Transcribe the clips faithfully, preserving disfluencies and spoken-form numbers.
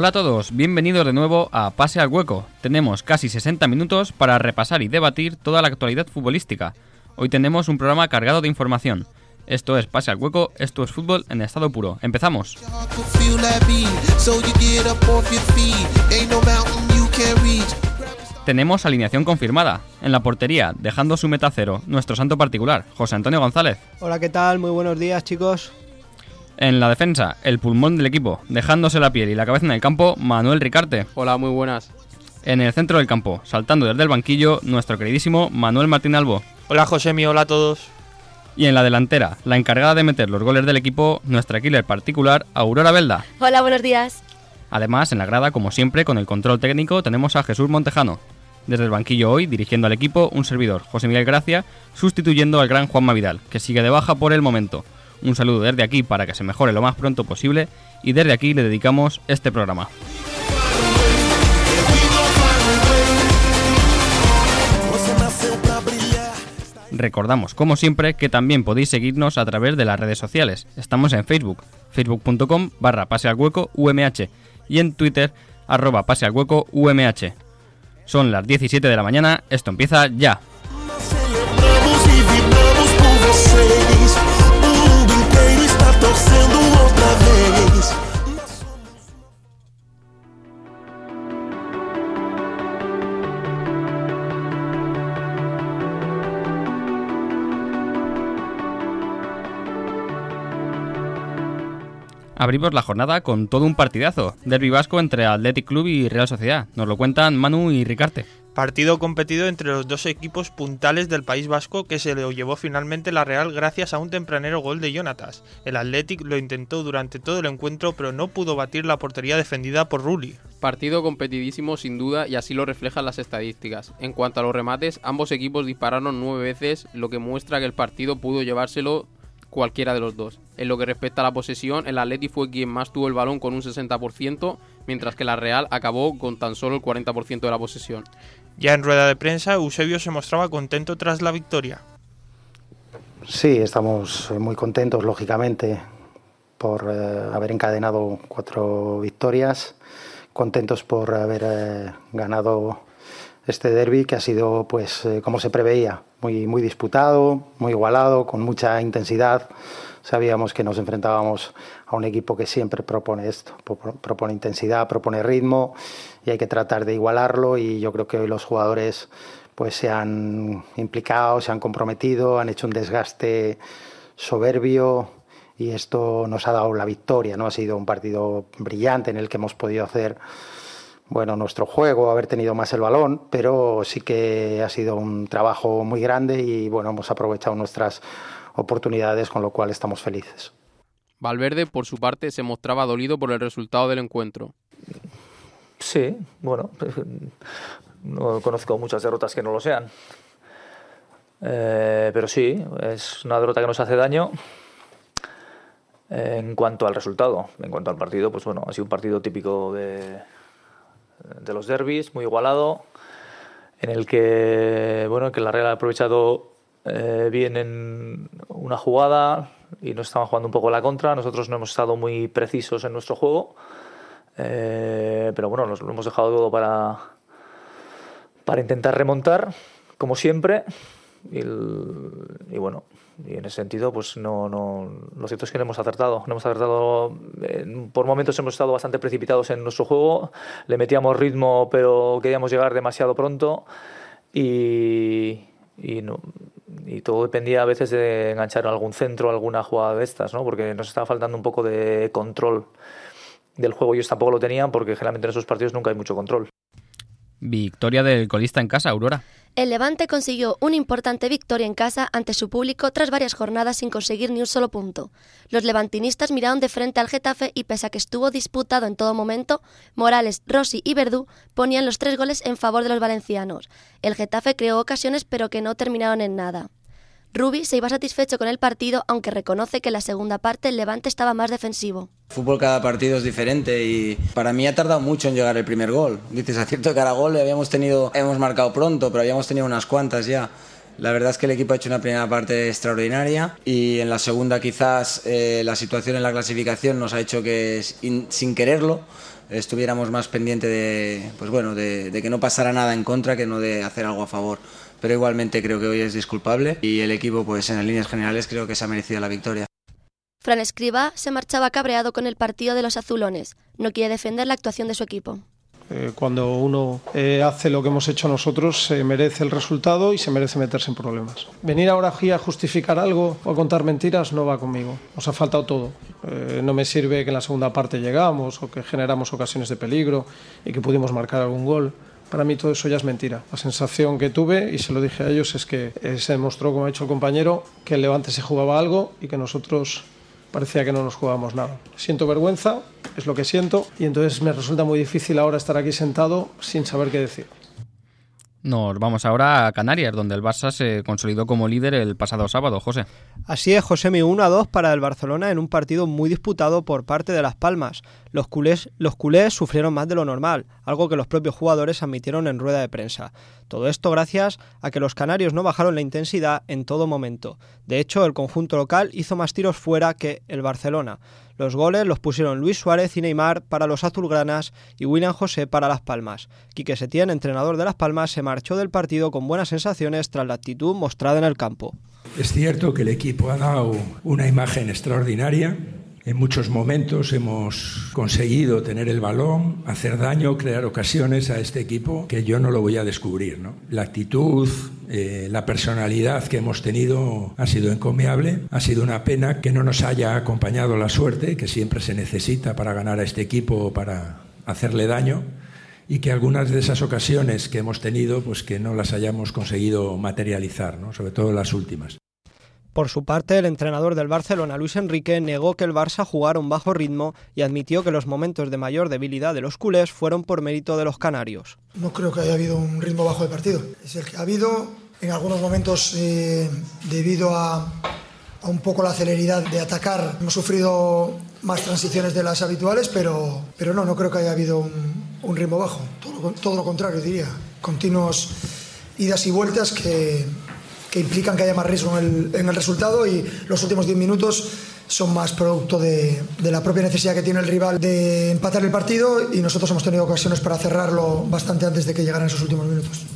Hola a todos, bienvenidos de nuevo a Pase al Hueco. Tenemos casi sesenta minutos para repasar y debatir toda la actualidad futbolística. Hoy tenemos un programa cargado de información. Esto es Pase al Hueco, esto es fútbol en estado puro. ¡Empezamos! Tenemos alineación confirmada. En la portería, dejando su meta cero, nuestro santo particular, José Antonio González. Hola, ¿qué tal? Muy buenos días, chicos. En la defensa, el pulmón del equipo, dejándose la piel y la cabeza en el campo, Manuel Ricarte. Hola, muy buenas. En el centro del campo, saltando desde el banquillo, nuestro queridísimo Manuel Martín Albo. Hola, Josemi, hola a todos. Y en la delantera, la encargada de meter los goles del equipo, nuestra killer particular, Aurora Belda. Hola, buenos días. Además, en la grada, como siempre, con el control técnico, tenemos a Jesús Montejano. Desde el banquillo hoy, dirigiendo al equipo, un servidor, José Miguel Gracia, sustituyendo al gran Juanma Vidal, que sigue de baja por el momento. Un saludo desde aquí para que se mejore lo más pronto posible y desde aquí le dedicamos este programa. Recordamos, como siempre, que también podéis seguirnos a través de las redes sociales. Estamos en Facebook, facebook.com barra pasealhueco umh y en Twitter, arroba pasealhueco umh. Son las diecisiete de la mañana, esto empieza ya. Abrimos la jornada con todo un partidazo, derbi vasco entre Athletic Club y Real Sociedad. Nos lo cuentan Manu y Ricarte. Partido competido entre los dos equipos puntales del País Vasco que se lo llevó finalmente la Real gracias a un tempranero gol de Jonatas. El Athletic lo intentó durante todo el encuentro pero no pudo batir la portería defendida por Rulli. Partido competidísimo sin duda y así lo reflejan las estadísticas. En cuanto a los remates, ambos equipos dispararon nueve veces, lo que muestra que el partido pudo llevárselo cualquiera de los dos. En lo que respecta a la posesión, el Athletic fue quien más tuvo el balón con un sesenta por ciento, mientras que la Real acabó con tan solo el cuarenta por ciento de la posesión. Ya en rueda de prensa, Eusebio se mostraba contento tras la victoria. Sí, estamos muy contentos, lógicamente, por eh, haber encadenado cuatro victorias, contentos por haber eh, ganado este derbi que ha sido, pues, eh, como se preveía, muy, muy disputado, muy igualado, con mucha intensidad. Sabíamos que nos enfrentábamos a un equipo que siempre propone esto, propone intensidad, propone ritmo y hay que tratar de igualarlo y yo creo que hoy los jugadores pues se han implicado, se han comprometido, han hecho un desgaste soberbio y esto nos ha dado la victoria, ¿no? Ha sido un partido brillante en el que hemos podido hacer bueno, nuestro juego, haber tenido más el balón, pero sí que ha sido un trabajo muy grande y bueno, hemos aprovechado nuestras oportunidades, con lo cual estamos felices. Valverde, por su parte, se mostraba dolido por el resultado del encuentro. Sí, bueno, no conozco muchas derrotas que no lo sean, eh, pero sí, es una derrota que nos hace daño. En cuanto al resultado, en cuanto al partido, pues bueno, ha sido un partido típico de, de los derbis, muy igualado, en el que, bueno, que la Real ha aprovechado Eh, bien en una jugada y nos estaban jugando un poco la contra. Nosotros no hemos estado muy precisos en nuestro juego, eh, pero bueno, nos lo hemos dejado todo para, para intentar remontar, como siempre. Y, el, y bueno, y en ese sentido, pues no, no, lo cierto es que no hemos acertado. No hemos acertado. Eh, por momentos hemos estado bastante precipitados en nuestro juego. Le metíamos ritmo, pero queríamos llegar demasiado pronto y, y no. Y todo dependía a veces de enganchar algún centro, alguna jugada de estas, ¿no? Porque nos estaba faltando un poco de control del juego. Ellos tampoco lo tenían porque generalmente en esos partidos nunca hay mucho control. Victoria del colista en casa, Aurora. El Levante consiguió una importante victoria en casa ante su público tras varias jornadas sin conseguir ni un solo punto. Los levantinistas miraron de frente al Getafe y pese a que estuvo disputado en todo momento, Morales, Rossi y Verdú ponían los tres goles en favor de los valencianos. El Getafe creó ocasiones pero que no terminaron en nada. Rubi se iba satisfecho con el partido, aunque reconoce que en la segunda parte el Levante estaba más defensivo. Fútbol, cada partido es diferente y para mí ha tardado mucho en llegar el primer gol. Dices, a cierto que cada gol habíamos tenido, hemos marcado pronto, pero habíamos tenido unas cuantas ya. La verdad es que el equipo ha hecho una primera parte extraordinaria y en la segunda quizás eh, la situación en la clasificación nos ha hecho que sin, sin quererlo estuviéramos más pendientes de, pues bueno, de, de que no pasara nada en contra que no de hacer algo a favor. Pero igualmente creo que hoy es disculpable y el equipo pues en líneas generales creo que se ha merecido la victoria. Fran Escribá se marchaba cabreado con el partido de los azulones. No quiere defender la actuación de su equipo. Eh, cuando uno eh, hace lo que hemos hecho nosotros, se merece el resultado y se merece meterse en problemas. Venir ahora aquí a justificar algo o a contar mentiras no va conmigo. Nos ha faltado todo. Eh, no me sirve que en la segunda parte llegamos o que generamos ocasiones de peligro y que pudimos marcar algún gol. Para mí todo eso ya es mentira. La sensación que tuve, y se lo dije a ellos, es que eh, se demostró, como ha dicho el compañero, que el Levante se jugaba algo y que nosotros parecía que no nos jugábamos nada. Siento vergüenza, es lo que siento, y entonces me resulta muy difícil ahora estar aquí sentado sin saber qué decir. Nos vamos ahora a Canarias, donde el Barça se consolidó como líder el pasado sábado, José. Así es, Josemi, uno a dos para el Barcelona en un partido muy disputado por parte de Las Palmas. Los culés, los culés sufrieron más de lo normal, algo que los propios jugadores admitieron en rueda de prensa. Todo esto gracias a que los canarios no bajaron la intensidad en todo momento. De hecho, el conjunto local hizo más tiros fuera que el Barcelona. Los goles los pusieron Luis Suárez y Neymar para los azulgranas y William José para Las Palmas. Quique Setién, entrenador de Las Palmas, se marchó del partido con buenas sensaciones tras la actitud mostrada en el campo. Es cierto que el equipo ha dado una imagen extraordinaria. En muchos momentos hemos conseguido tener el balón, hacer daño, crear ocasiones a este equipo que yo no lo voy a descubrir, ¿no? La actitud, eh, la personalidad que hemos tenido ha sido encomiable. Ha sido una pena que no nos haya acompañado la suerte, que siempre se necesita para ganar a este equipo, para hacerle daño, y que algunas de esas ocasiones que hemos tenido, pues que no las hayamos conseguido materializar, ¿no? Sobre todo las últimas. Por su parte, el entrenador del Barcelona, Luis Enrique, negó que el Barça jugara un bajo ritmo y admitió que los momentos de mayor debilidad de los culés fueron por mérito de los canarios. No creo que haya habido un ritmo bajo de partido. Es el que ha habido en algunos momentos eh, debido a, a un poco la celeridad de atacar. Hemos sufrido más transiciones de las habituales, pero, pero no, no creo que haya habido un, un ritmo bajo. Todo, todo lo contrario, diría. Continuos idas y vueltas que... que implican que haya más riesgo en el, en el resultado, y los últimos diez minutos son más producto de, de la propia necesidad que tiene el rival de empatar el partido, y nosotros hemos tenido ocasiones para cerrarlo bastante antes de que llegaran esos últimos minutos.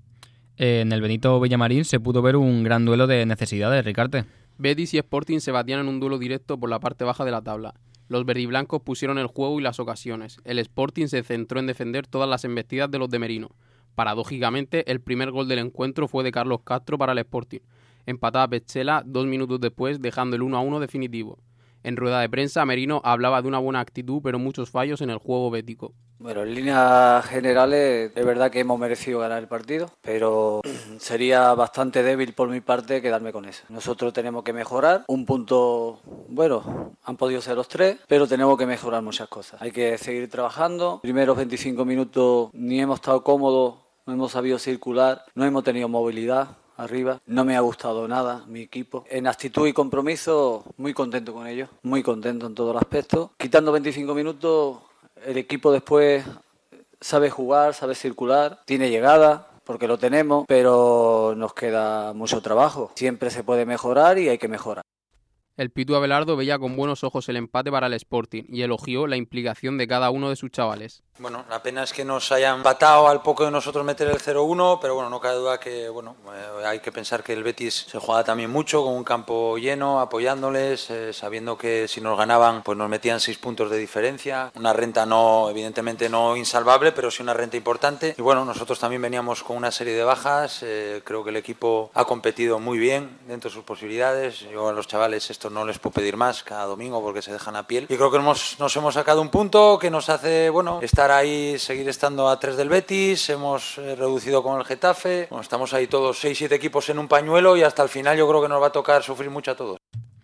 En el Benito Villamarín se pudo ver un gran duelo de necesidades, Ricarte. Betis y Sporting se batían en un duelo directo por la parte baja de la tabla. Los verdiblancos pusieron el juego y las ocasiones. El Sporting se centró en defender todas las embestidas de los de Merino. Paradójicamente, el primer gol del encuentro fue de Carlos Castro para el Sporting. Empataba Petzela dos minutos después, dejando el uno a uno definitivo. En rueda de prensa, Merino hablaba de una buena actitud, pero muchos fallos en el juego bético. Bueno, en líneas generales es verdad que hemos merecido ganar el partido, pero sería bastante débil por mi parte quedarme con eso. Nosotros tenemos que mejorar. Un punto, bueno, han podido ser los tres, pero tenemos que mejorar muchas cosas. Hay que seguir trabajando. Primeros veinticinco minutos ni hemos estado cómodos, no hemos sabido circular, no hemos tenido movilidad arriba. No me ha gustado nada mi equipo. En actitud y compromiso, muy contento con ellos, muy contento en todos los aspectos. Quitando veinticinco minutos, el equipo después sabe jugar, sabe circular, tiene llegada, porque lo tenemos, pero nos queda mucho trabajo. Siempre se puede mejorar y hay que mejorar. El Pitu Abelardo veía con buenos ojos el empate para el Sporting y elogió la implicación de cada uno de sus chavales. Bueno, la pena es que nos hayan empatado al poco de nosotros meter el cero uno, pero bueno, no cabe duda que bueno, eh, hay que pensar que el Betis se juega también mucho, con un campo lleno, apoyándoles, eh, sabiendo que si nos ganaban pues nos metían seis puntos de diferencia. Una renta no, evidentemente no insalvable, pero sí una renta importante. Y bueno, nosotros también veníamos con una serie de bajas, eh, creo que el equipo ha competido muy bien dentro de sus posibilidades. Yo a los chavales esto no les puedo pedir más cada domingo porque se dejan a piel. Y creo que hemos, nos hemos sacado un punto que nos hace, bueno, estar ahí, seguir estando a tres del Betis. Hemos eh, reducido con el Getafe. Bueno, estamos ahí todos seis siete equipos en un pañuelo y hasta el final yo creo que nos va a tocar sufrir mucho a todos.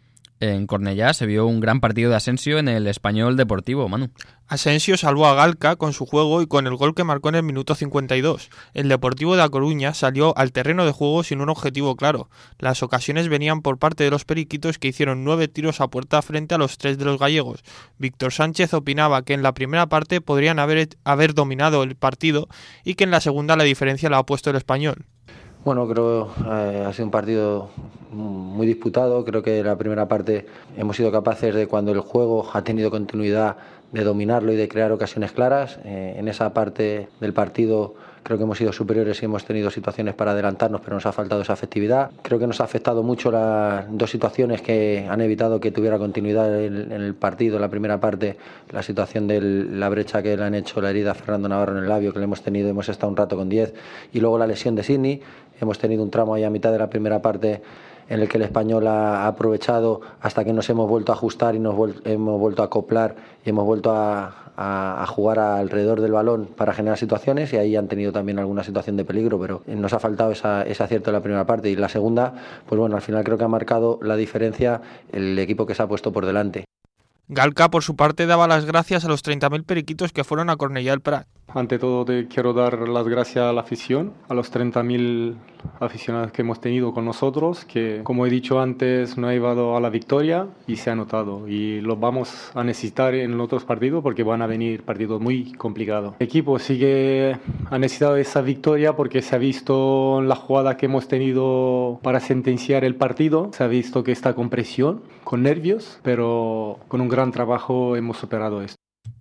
En Cornellá se vio un gran partido de Asensio en el Español Deportivo, Manu. Asensio salvó a Galca con su juego y con el gol que marcó en el minuto cincuenta y dos. El Deportivo de A Coruña salió al terreno de juego sin un objetivo claro. Las ocasiones venían por parte de los periquitos, que hicieron nueve tiros a puerta frente a los tres de los gallegos. Víctor Sánchez opinaba que en la primera parte podrían haber, haber dominado el partido y que en la segunda la diferencia la ha puesto el Español. Bueno, creo que eh, ha sido un partido muy disputado. Creo que en la primera parte hemos sido capaces de, cuando el juego ha tenido continuidad, de dominarlo y de crear ocasiones claras. Eh, en esa parte del partido creo que hemos sido superiores y hemos tenido situaciones para adelantarnos, pero nos ha faltado esa efectividad. Creo que nos ha afectado mucho las dos situaciones que han evitado que tuviera continuidad en, en el partido. En la primera parte, la situación de la brecha que le han hecho, la herida a Fernando Navarro en el labio, que le hemos tenido, hemos estado un rato con diez, y luego la lesión de Sidney. Hemos tenido un tramo ahí a mitad de la primera parte en el que el Español ha aprovechado hasta que nos hemos vuelto a ajustar y nos vol- hemos vuelto a acoplar y hemos vuelto a, a, a jugar alrededor del balón para generar situaciones, y ahí han tenido también alguna situación de peligro, pero nos ha faltado esa, ese acierto en la primera parte. Y la segunda, pues bueno, al final creo que ha marcado la diferencia el equipo que se ha puesto por delante. Galca, por su parte, daba las gracias a los treinta mil periquitos que fueron a Cornellà del Prat. Ante todo, te quiero dar las gracias a la afición, a los treinta mil aficionados que hemos tenido con nosotros, que, como he dicho antes, nos ha llevado a la victoria y se ha notado. Y los vamos a necesitar en los otros partidos porque van a venir partidos muy complicados. El equipo sí que ha necesitado esa victoria porque se ha visto en la jugada que hemos tenido para sentenciar el partido, se ha visto que está con presión, con nervios, pero con un gran trabajo hemos superado esto.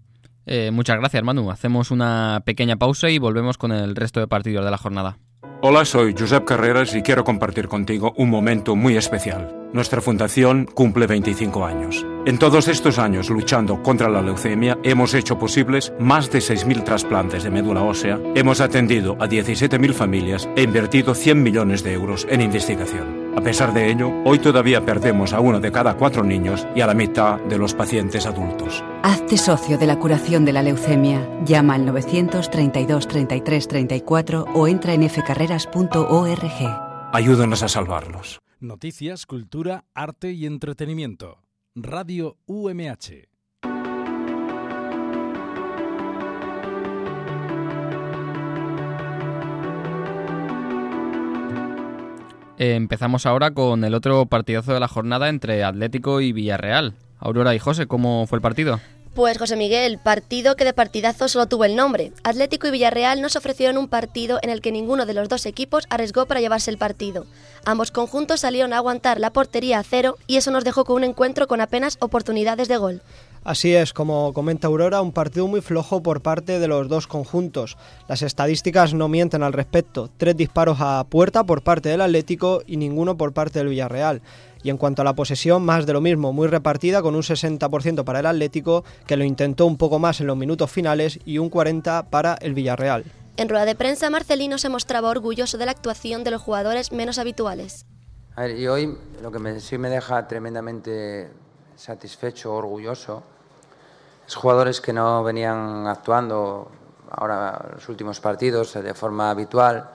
Eh, muchas gracias, Manu. Hacemos una pequeña pausa y volvemos con el resto de partidos de la jornada. Hola, soy Josep Carreras y quiero compartir contigo un momento muy especial. Nuestra fundación cumple veinticinco años. En todos estos años luchando contra la leucemia hemos hecho posibles más de seis mil trasplantes de médula ósea, hemos atendido a diecisiete mil familias e invertido cien millones de euros en investigación. A pesar de ello, hoy todavía perdemos a uno de cada cuatro niños y a la mitad de los pacientes adultos. Hazte socio de la curación de la leucemia. Llama al novecientos treinta y dos treinta y tres treinta y cuatro o entra en f carreras punto org. Ayúdanos a salvarlos. Noticias, cultura, arte y entretenimiento. Radio U M H. Eh, empezamos ahora con el otro partidazo de la jornada entre Atlético y Villarreal. Aurora y José, ¿cómo fue el partido? Pues José Miguel, partido que de partidazo solo tuvo el nombre. Atlético y Villarreal nos ofrecieron un partido en el que ninguno de los dos equipos arriesgó para llevarse el partido. Ambos conjuntos salieron a aguantar la portería a cero y eso nos dejó con un encuentro con apenas oportunidades de gol. Así es, como comenta Aurora, un partido muy flojo por parte de los dos conjuntos. Las estadísticas no mienten al respecto. Tres disparos a puerta por parte del Atlético y ninguno por parte del Villarreal. Y en cuanto a la posesión, más de lo mismo, muy repartida, con un sesenta por ciento para el Atlético, que lo intentó un poco más en los minutos finales, y un cuarenta por ciento para el Villarreal. En rueda de prensa, Marcelino se mostraba orgulloso de la actuación de los jugadores menos habituales. A ver, y hoy lo que me, sí me deja tremendamente satisfecho, orgulloso, es jugadores que no venían actuando ahora los últimos partidos de forma habitual,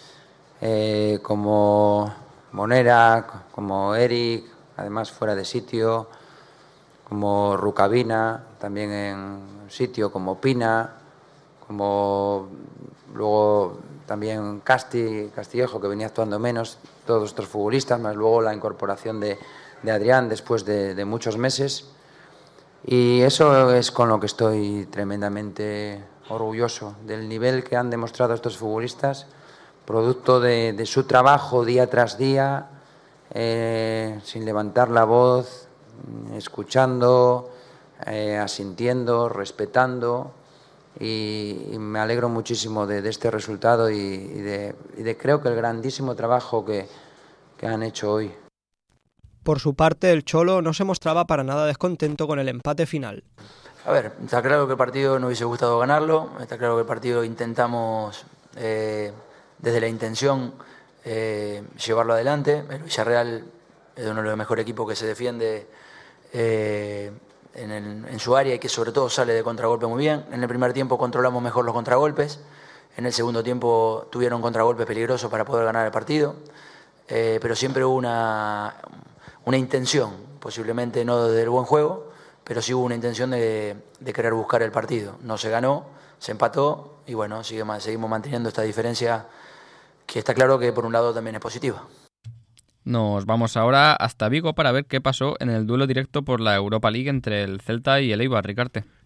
eh, como Monera, como Eric, además fuera de sitio, como Rucabina, también en sitio, como Pina, como luego también Casti, Castillejo, que venía actuando menos, todos estos futbolistas, más luego la incorporación de, de Adrián después de, de muchos meses. Y eso es con lo que estoy tremendamente orgulloso, del nivel que han demostrado estos futbolistas, producto de, de su trabajo día tras día, eh, sin levantar la voz, escuchando, eh, asintiendo, respetando, y, y me alegro muchísimo de, de este resultado y, y, de, y de creo que el grandísimo trabajo que, que han hecho hoy. Por su parte, el Cholo no se mostraba para nada descontento con el empate final. A ver, está claro que el partido no hubiese gustado ganarlo, está claro que el partido intentamos eh, desde la intención eh, llevarlo adelante. El Villarreal es uno de los mejores equipos que se defiende eh, en, el, en su área y que sobre todo sale de contragolpe muy bien. En el primer tiempo controlamos mejor los contragolpes, en el segundo tiempo tuvieron contragolpes peligrosos para poder ganar el partido, eh, pero siempre hubo una... una intención, posiblemente no del buen juego, pero sí hubo una intención de, de querer buscar el partido. No se ganó, se empató y bueno, sigue, seguimos manteniendo esta diferencia que está claro que por un lado también es positiva. Nos vamos ahora hasta Vigo para ver qué pasó en el duelo directo por la Europa League entre el Celta y el Eibar, Ricarte.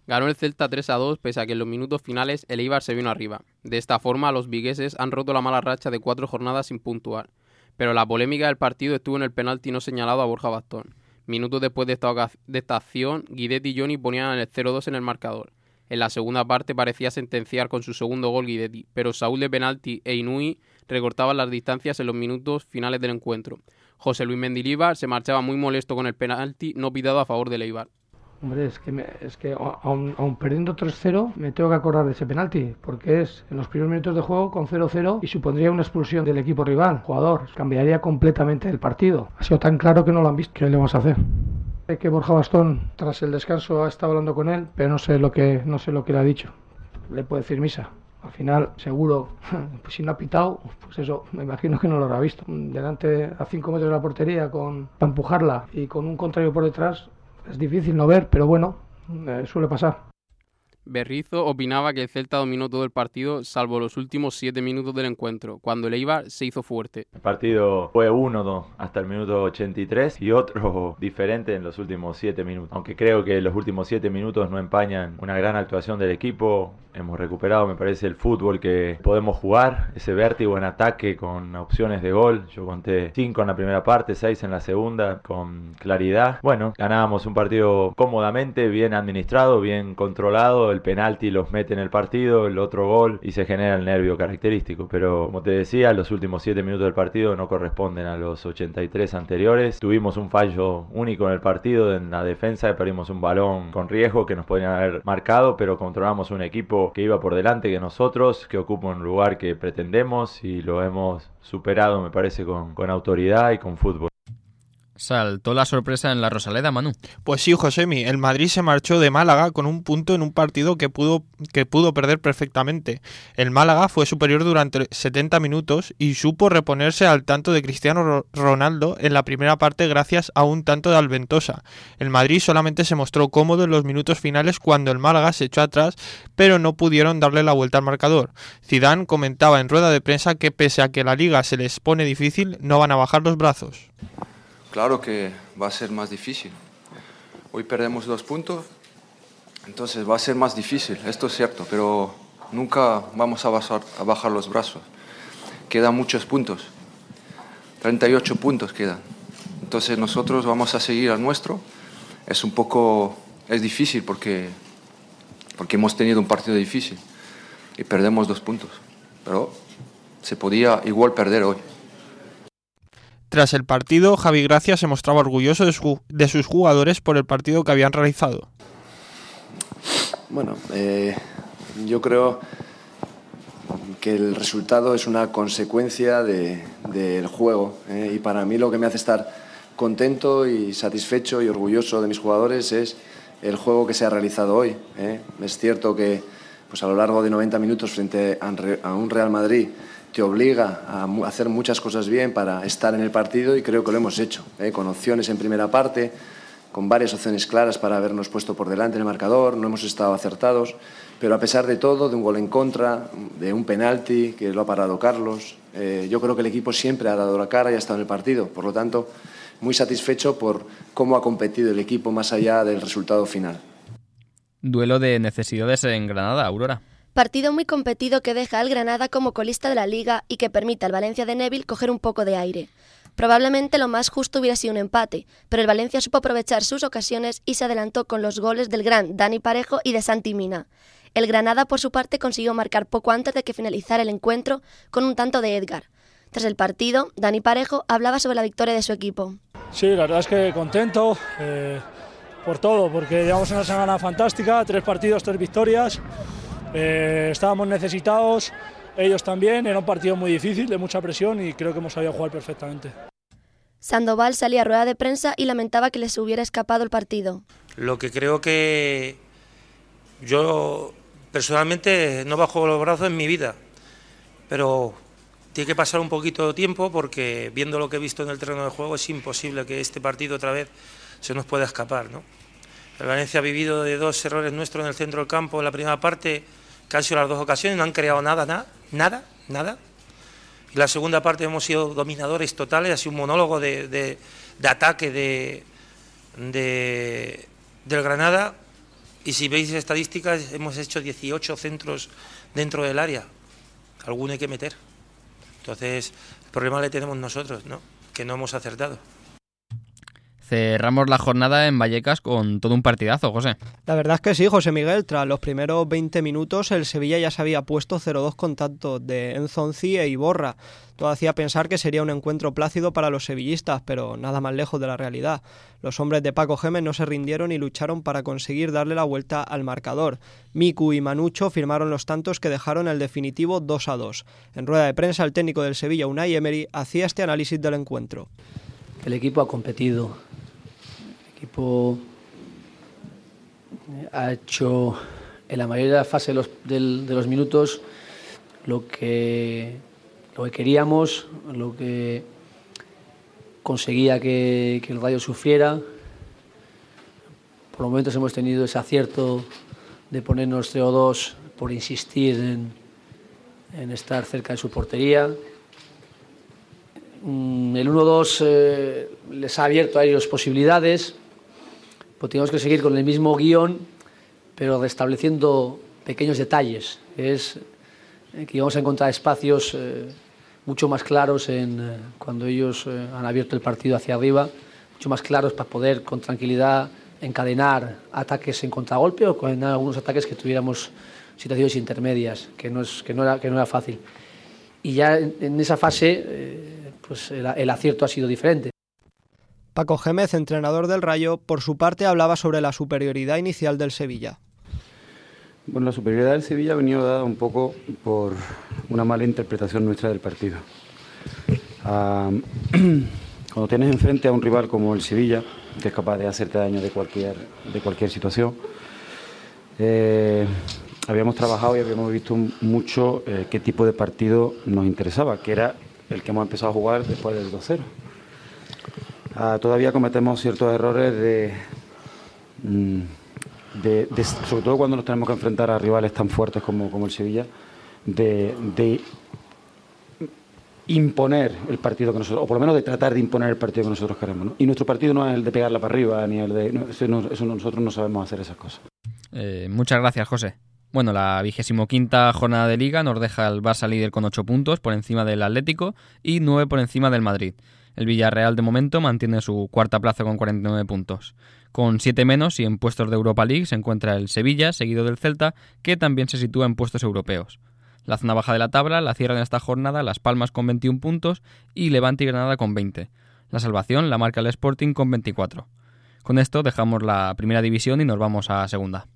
Ganó el Celta tres a dos, pese a que en los minutos finales el Eibar se vino arriba. De esta forma, los vigueses han roto la mala racha de cuatro jornadas sin puntuar. Pero la polémica del partido estuvo en el penalti no señalado a Borja Bastón. Minutos después de esta, de esta acción, Guidetti y Johnny ponían el cero dos en el marcador. En la segunda parte parecía sentenciar con su segundo gol Guidetti, pero Saúl de penalti e Inui recortaban las distancias en los minutos finales del encuentro. José Luis Mendilibar se marchaba muy molesto con el penalti no pitado a favor del Eibar. Hombre, es que, me, es que aun, aun perdiendo tres cero me tengo que acordar de ese penalti, porque es en los primeros minutos de juego con cero cero y supondría una expulsión del equipo rival, jugador, cambiaría completamente el partido. Ha sido tan claro que no lo han visto. ¿Qué le vamos a hacer? Sé que Borja Bastón, tras el descanso, ha estado hablando con él, pero no sé lo que, no sé lo que le ha dicho. Le puede decir misa. Al final, seguro, pues si no ha pitado, pues eso, me imagino que no lo habrá visto. Delante, a cinco metros de la portería, con, para empujarla y con un contrario por detrás, es difícil no ver, pero bueno, eh, suele pasar. Berrizo opinaba que el Celta dominó todo el partido, salvo los últimos siete minutos del encuentro, cuando el Eibar se hizo fuerte. El partido fue uno hasta el minuto ochenta y tres y otro diferente en los últimos siete minutos. Aunque creo que los últimos siete minutos no empañan una gran actuación del equipo. Hemos recuperado, me parece, el fútbol que podemos jugar, ese vértigo en ataque con opciones de gol. Yo conté cinco en la primera parte, seis en la segunda, con claridad. Bueno, ganábamos un partido cómodamente, bien administrado, bien controlado. El penalti los mete en el partido, el otro gol y se genera el nervio característico. Pero como te decía, los últimos siete minutos del partido no corresponden a los ochenta y tres anteriores. Tuvimos un fallo único en el partido en la defensa, perdimos un balón con riesgo que nos podrían haber marcado, pero controlamos un equipo que iba por delante que nosotros, que ocupa un lugar que pretendemos y lo hemos superado, me parece, con, con autoridad y con fútbol. Saltó la sorpresa en la Rosaleda, Manu. Pues sí, Josemi, el Madrid se marchó de Málaga con un punto en un partido que pudo, que pudo perder perfectamente. El Málaga fue superior durante setenta minutos y supo reponerse al tanto de Cristiano Ronaldo en la primera parte gracias a un tanto de Alventosa. El Madrid solamente se mostró cómodo en los minutos finales cuando el Málaga se echó atrás, pero no pudieron darle la vuelta al marcador. Zidane comentaba en rueda de prensa que pese a que la Liga se les pone difícil, no van a bajar los brazos. Claro que va a ser más difícil. Hoy perdemos dos puntos, entonces va a ser más difícil, esto es cierto, pero nunca vamos a bajar, a bajar los brazos. Quedan muchos puntos, treinta y ocho puntos quedan. Entonces nosotros vamos a seguir al nuestro. Es un poco, es difícil porque, porque hemos tenido un partido difícil y perdemos dos puntos, pero se podía igual perder hoy. Tras el partido, Javi Gracia se mostraba orgulloso de, su, de sus jugadores por el partido que habían realizado. Bueno, eh, yo creo que el resultado es una consecuencia de, del juego, eh, y para mí lo que me hace estar contento y satisfecho y orgulloso de mis jugadores es el juego que se ha realizado hoy. Eh. Es cierto que pues a lo largo de noventa minutos frente a un Real Madrid te obliga a hacer muchas cosas bien para estar en el partido y creo que lo hemos hecho, ¿eh? Con opciones en primera parte, con varias opciones claras para habernos puesto por delante en el marcador, no hemos estado acertados, pero a pesar de todo, de un gol en contra, de un penalti que lo ha parado Carlos, eh, yo creo que el equipo siempre ha dado la cara y ha estado en el partido, por lo tanto, muy satisfecho por cómo ha competido el equipo más allá del resultado final. Duelo de necesidades en Granada, Aurora. Partido muy competido que deja al Granada como colista de la Liga y que permite al Valencia de Neville coger un poco de aire. Probablemente lo más justo hubiera sido un empate, pero el Valencia supo aprovechar sus ocasiones y se adelantó con los goles del gran Dani Parejo y de Santi Mina. El Granada, por su parte, consiguió marcar poco antes de que finalizara el encuentro con un tanto de Edgar. Tras el partido, Dani Parejo hablaba sobre la victoria de su equipo. Sí, la verdad es que contento eh, por todo, porque llevamos una semana fantástica, tres partidos, tres victorias. Eh, estábamos necesitados, ellos también, era un partido muy difícil, de mucha presión y creo que hemos sabido jugar perfectamente. Sandoval salía a rueda de prensa y lamentaba que les hubiera escapado el partido. Lo que creo que yo personalmente no bajo los brazos en mi vida, pero tiene que pasar un poquito de tiempo porque viendo lo que he visto en el terreno de juego es imposible que este partido otra vez se nos pueda escapar, ¿no? El Valencia ha vivido de dos errores nuestros en el centro del campo en la primera parte, que han sido las dos ocasiones, no han creado nada, nada, nada, nada. Y la segunda parte hemos sido dominadores totales, ha sido un monólogo de, de, de ataque de, de, del Granada Y si veis estadísticas, hemos hecho dieciocho centros dentro del área. Alguno hay que meter. Entonces, el problema le tenemos nosotros, ¿no? Que no hemos acertado. Cerramos la jornada en Vallecas con todo un partidazo, José. La verdad es que sí, José Miguel. Tras los primeros veinte minutos, el Sevilla ya se había puesto cero dos con tantos de Enzonzi e Iborra. Todo hacía pensar que sería un encuentro plácido para los sevillistas, pero nada más lejos de la realidad. Los hombres de Paco Gémez no se rindieron y lucharon para conseguir darle la vuelta al marcador. Miku y Manucho firmaron los tantos que dejaron el definitivo dos a dos. En rueda de prensa, el técnico del Sevilla, Unai Emery, hacía este análisis del encuentro. El equipo ha competido. El equipo ha hecho en la mayoría de las fases de los, del, de los minutos lo que, lo que queríamos, lo que conseguía que, que el Rayo sufriera. Por momentos hemos tenido ese acierto de ponernos cero dos por insistir en, en estar cerca de su portería. El uno dos eh, les ha abierto a ellos posibilidades. Pues tenemos que seguir con el mismo guión, pero restableciendo pequeños detalles. Es que íbamos a encontrar espacios eh, mucho más claros en, eh, cuando ellos eh, han abierto el partido hacia arriba, mucho más claros para poder con tranquilidad encadenar ataques en contragolpe o encadenar algunos ataques que tuviéramos situaciones intermedias, que no, es, que no, era, que no era fácil. Y ya en, en esa fase eh, pues el, el acierto ha sido diferente. Paco Gémez, entrenador del Rayo, por su parte hablaba sobre la superioridad inicial del Sevilla. Bueno, la superioridad del Sevilla ha venido dada un poco por una mala interpretación nuestra del partido. Uh, cuando tienes enfrente a un rival como el Sevilla, que es capaz de hacerte daño de cualquier, de cualquier situación, eh, habíamos trabajado y habíamos visto mucho eh, qué tipo de partido nos interesaba, que era el que hemos empezado a jugar después del dos cero. Uh, todavía cometemos ciertos errores de, de, de, sobre todo cuando nos tenemos que enfrentar a rivales tan fuertes como, como el Sevilla, de, de imponer el partido que nosotros, o por lo menos de tratar de imponer el partido que nosotros queremos, ¿no? Y nuestro partido no es el de pegarla para arriba, ni el de... No, eso, no, eso nosotros no sabemos hacer esas cosas. Eh, muchas gracias, José. Bueno, la vigésimo quinta jornada de Liga nos deja el Barça líder con ocho puntos por encima del Atlético y nueve por encima del Madrid. El Villarreal de momento mantiene su cuarta plaza con cuarenta y nueve puntos. Con siete menos y en puestos de Europa League se encuentra el Sevilla, seguido del Celta, que también se sitúa en puestos europeos. La zona baja de la tabla la cierran esta jornada Las Palmas con veintiún puntos y Levante y Granada con veinte. La salvación la marca el Sporting con veinticuatro. Con esto dejamos la primera división y nos vamos a segunda.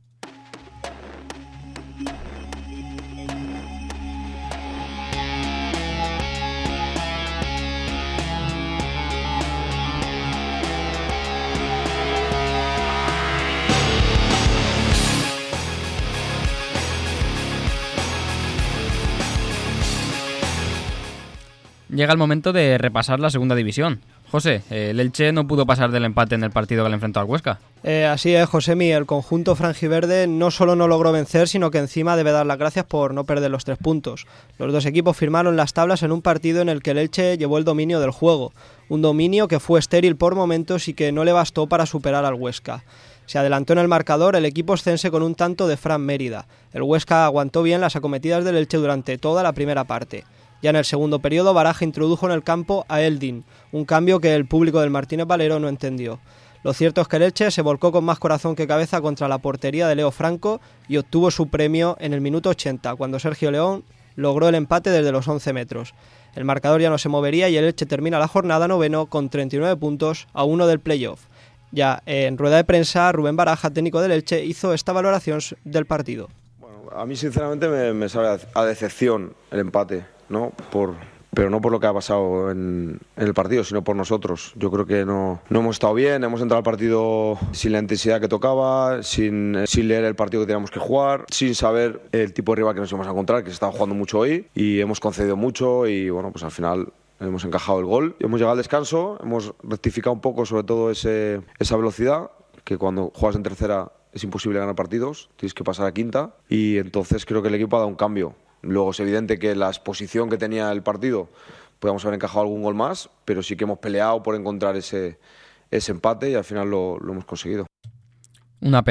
Llega el momento de repasar la segunda división. José, el Elche no pudo pasar del empate en el partido que le enfrentó al Huesca. Eh, así es, Josemi, el conjunto franjiverde no solo no logró vencer, sino que encima debe dar las gracias por no perder los tres puntos. Los dos equipos firmaron las tablas en un partido en el que el Elche llevó el dominio del juego, un dominio que fue estéril por momentos y que no le bastó para superar al Huesca. Se adelantó en el marcador el equipo oscense con un tanto de Fran Mérida. El Huesca aguantó bien las acometidas del Elche durante toda la primera parte. Ya en el segundo periodo, Baraja introdujo en el campo a Eldin, un cambio que el público del Martínez Valero no entendió. Lo cierto es que el Elche se volcó con más corazón que cabeza contra la portería de Leo Franco y obtuvo su premio en el minuto ochenta, cuando Sergio León logró el empate desde los once metros. El marcador ya no se movería y el Elche termina la jornada noveno con treinta y nueve puntos a uno del playoff. Ya en rueda de prensa, Rubén Baraja, técnico del Elche, hizo esta valoración del partido. Bueno, a mí sinceramente me, me sabe a decepción el empate, ¿no? Por, pero no por lo que ha pasado en, en el partido, sino por nosotros. Yo creo que no, no hemos estado bien, hemos entrado al partido sin la intensidad que tocaba, sin, sin leer el partido que teníamos que jugar, sin saber el tipo de rival que nos íbamos a encontrar, que se estaba jugando mucho hoy, y hemos concedido mucho y bueno, pues al final hemos encajado el gol. Hemos llegado al descanso, hemos rectificado un poco sobre todo ese, esa velocidad, que cuando juegas en tercera es imposible ganar partidos, tienes que pasar a quinta, y entonces creo que el equipo ha dado un cambio. Luego es evidente que la exposición que tenía el partido podíamos haber encajado algún gol más, pero sí que hemos peleado por encontrar ese, ese empate y al final lo, lo hemos conseguido. Una pena.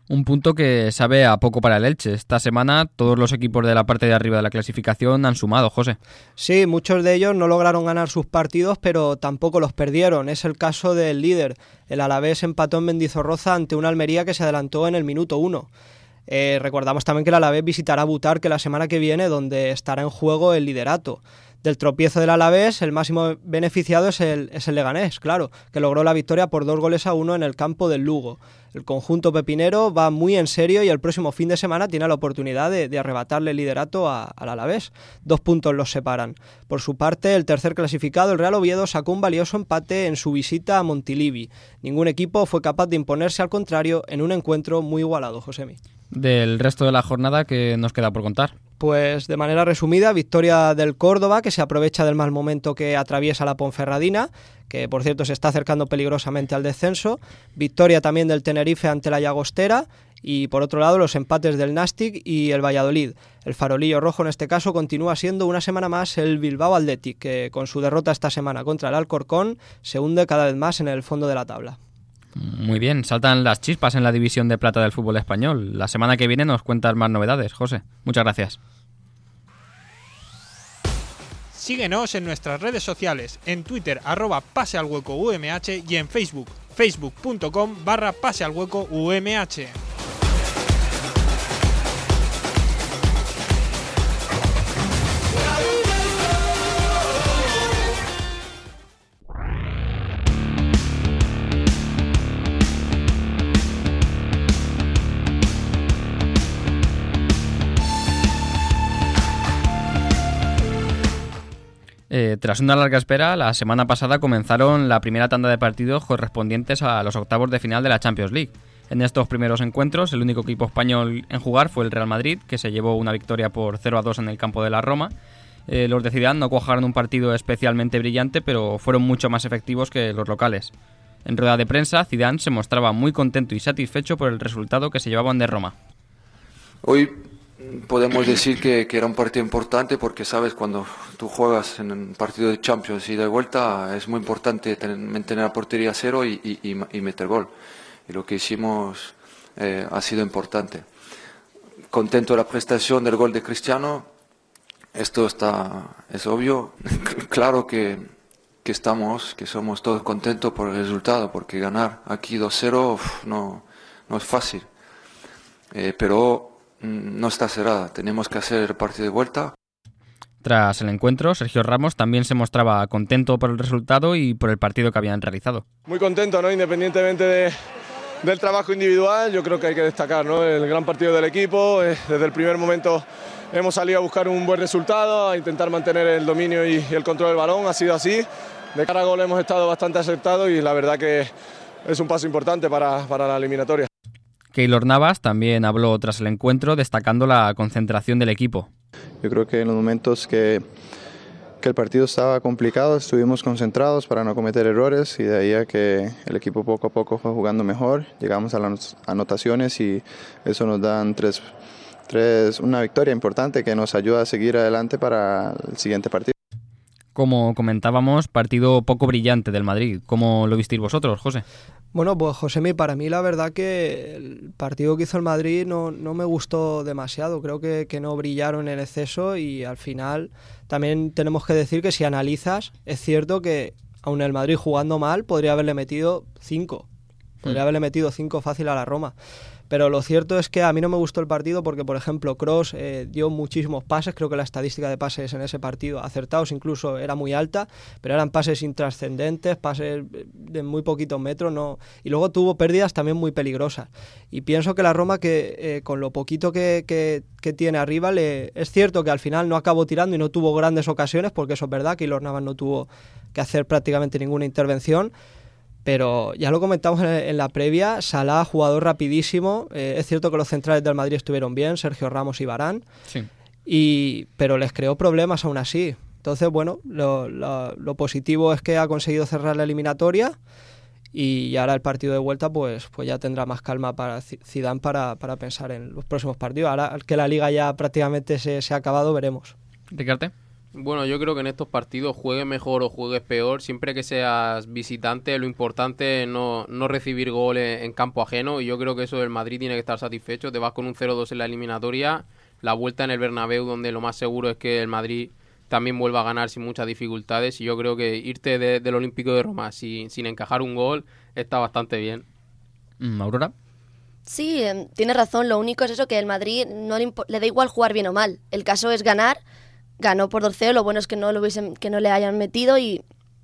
Un punto que sabe a poco para el Elche. Esta semana todos los equipos de la parte de arriba de la clasificación han sumado, José. Sí, muchos de ellos no lograron ganar sus partidos, pero tampoco los perdieron. Es el caso del líder. El Alavés empató en Mendizorroza ante una Almería que se adelantó en el minuto uno. Eh, recordamos también que el Alavés visitará Butarque la semana que viene, donde estará en juego el liderato. Del tropiezo del Alavés, el máximo beneficiado es el, es el Leganés, claro, que logró la victoria por dos goles a uno en el campo del Lugo. El conjunto pepinero va muy en serio y el próximo fin de semana tiene la oportunidad de, de arrebatarle el liderato a, al Alavés. Dos puntos los separan. Por su parte, el tercer clasificado, el Real Oviedo, sacó un valioso empate en su visita a Montilivi. Ningún equipo fue capaz de imponerse, al contrario, en un encuentro muy igualado, Josemi. Del resto de la jornada, ¿qué nos queda por contar? Pues de manera resumida, victoria del Córdoba, que se aprovecha del mal momento que atraviesa la Ponferradina, que por cierto se está acercando peligrosamente al descenso. Victoria también del Tenerife ante la Llagostera y por otro lado los empates del Nastic y el Valladolid. El farolillo rojo en este caso continúa siendo una semana más el Bilbao Athletic, que con su derrota esta semana contra el Alcorcón se hunde cada vez más en el fondo de la tabla. Muy bien, saltan las chispas en la división de plata del fútbol español. La semana que viene nos cuentas más novedades, José. Muchas gracias. Síguenos en nuestras redes sociales, en Twitter arroba pasealhueco umh y en Facebook, facebook.com barra pasealhueco umh. Eh, tras una larga espera, la semana pasada comenzaron la primera tanda de partidos correspondientes a los octavos de final de la Champions League. En estos primeros encuentros, el único equipo español en jugar fue el Real Madrid, que se llevó una victoria por cero a dos en el campo de la Roma. Eh, los de Zidane no cuajaron un partido especialmente brillante, pero fueron mucho más efectivos que los locales. En rueda de prensa, Zidane se mostraba muy contento y satisfecho por el resultado que se llevaban de Roma. Hoy podemos decir que, que era un partido importante porque, sabes, cuando tú juegas en un partido de Champions y de vuelta es muy importante tener, mantener la portería a cero y, y, y meter gol. Y lo que hicimos eh, ha sido importante. Contento de la prestación del gol de Cristiano. Esto está, es obvio. Claro que, que estamos, que somos todos contentos por el resultado, porque ganar aquí dos cero no, no es fácil. Eh, pero no está cerrada, tenemos que hacer el partido de vuelta. Tras el encuentro, Sergio Ramos también se mostraba contento por el resultado y por el partido que habían realizado. Muy contento, ¿no? Independientemente de, del trabajo individual, yo creo que hay que destacar, ¿no? El gran partido del equipo. Eh, desde el primer momento hemos salido a buscar un buen resultado, a intentar mantener el dominio y, y el control del balón, ha sido así. De cara a gol hemos estado bastante acertados y la verdad que es un paso importante para, para la eliminatoria. Keylor Navas también habló tras el encuentro, destacando la concentración del equipo. Yo creo que en los momentos que, que el partido estaba complicado estuvimos concentrados para no cometer errores y de ahí a que el equipo poco a poco fue jugando mejor, llegamos a las anotaciones y eso nos dan tres, tres, una victoria importante que nos ayuda a seguir adelante para el siguiente partido. Como comentábamos, partido poco brillante del Madrid. ¿Cómo lo visteis vosotros, José? Bueno, pues Josemi, para mí la verdad que el partido que hizo el Madrid no, no me gustó demasiado. Creo que, que no brillaron en exceso y al final también tenemos que decir que si analizas, es cierto que aun el Madrid jugando mal podría haberle metido cinco. Podría mm. haberle metido cinco fácil a la Roma. Pero lo cierto es que a mí no me gustó el partido porque, por ejemplo, Kroos eh, dio muchísimos pases. Creo que la estadística de pases en ese partido, acertados incluso, era muy alta, pero eran pases intrascendentes, pases de muy poquitos metros, no. Y luego tuvo pérdidas también muy peligrosas. Y pienso que la Roma, que eh, con lo poquito que, que, que tiene arriba, le... es cierto que al final no acabó tirando y no tuvo grandes ocasiones, porque eso es verdad, que Keylor Navas no tuvo que hacer prácticamente ninguna intervención. Pero ya lo comentamos en, en la previa, Salah, jugador rapidísimo. Eh, es cierto que los centrales del Madrid estuvieron bien, Sergio Ramos y Varane, sí. y, pero les creó problemas aún así. Entonces, bueno, lo, lo, lo positivo es que ha conseguido cerrar la eliminatoria y ahora el partido de vuelta pues, pues ya tendrá más calma para Zidane para, para pensar en los próximos partidos. Ahora que la Liga ya prácticamente se, se ha acabado, veremos. Ricardo. Bueno, yo creo que en estos partidos, juegues mejor o juegues peor, siempre que seas visitante, lo importante es no, no recibir goles en campo ajeno, y yo creo que eso del Madrid tiene que estar satisfecho. Te vas con un cero dos en la eliminatoria, la vuelta en el Bernabéu, donde lo más seguro es que el Madrid también vuelva a ganar sin muchas dificultades, y yo creo que irte de, del Olímpico de Roma sin, sin encajar un gol está bastante bien. ¿Aurora? Sí, eh, tienes razón, lo único es eso, que el Madrid no le, impo- le da igual jugar bien o mal, el caso es ganar. Ganó por dos cero, lo bueno es que no lo hubiesen, que no le hayan metido y,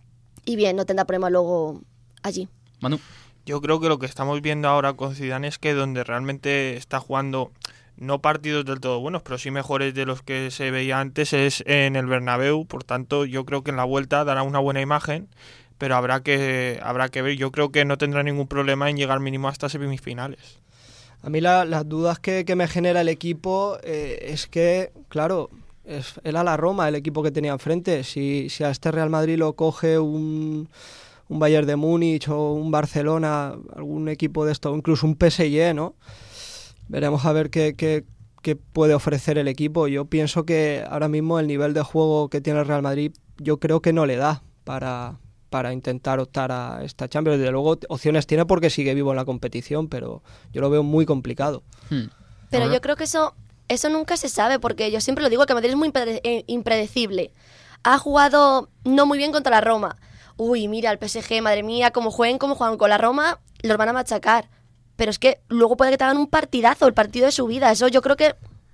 y bien, no tendrá problema luego allí. Manu. Yo creo que lo que estamos viendo ahora con Zidane es que donde realmente está jugando, no partidos del todo buenos, pero sí mejores de los que se veía antes, es en el Bernabéu. Por tanto, yo creo que en la vuelta dará una buena imagen, pero habrá que habrá que ver. Yo creo que no tendrá ningún problema en llegar mínimo hasta semifinales. A mí la, las dudas que, que me genera el equipo eh, es que, claro, es, era la Roma el equipo que tenía enfrente. Si, si a este Real Madrid lo coge un, un Bayern de Múnich o un Barcelona, algún equipo de esto, incluso un P S G, ¿no? Veremos a ver qué, qué, qué puede ofrecer el equipo. Yo pienso que ahora mismo el nivel de juego que tiene el Real Madrid, yo creo que no le da para, para intentar optar a esta Champions. Desde luego opciones tiene porque sigue vivo en la competición, pero yo lo veo muy complicado. Hmm. Pero Ahora- yo creo que eso, eso nunca se sabe, porque yo siempre lo digo, que Madrid es muy impre- eh, impredecible. Ha jugado no muy bien contra la Roma. Uy, mira, el P S G, madre mía, cómo jueguen, cómo juegan con la Roma, los van a machacar. Pero es que luego puede que te hagan un partidazo, el partido de su vida. Eso yo creo que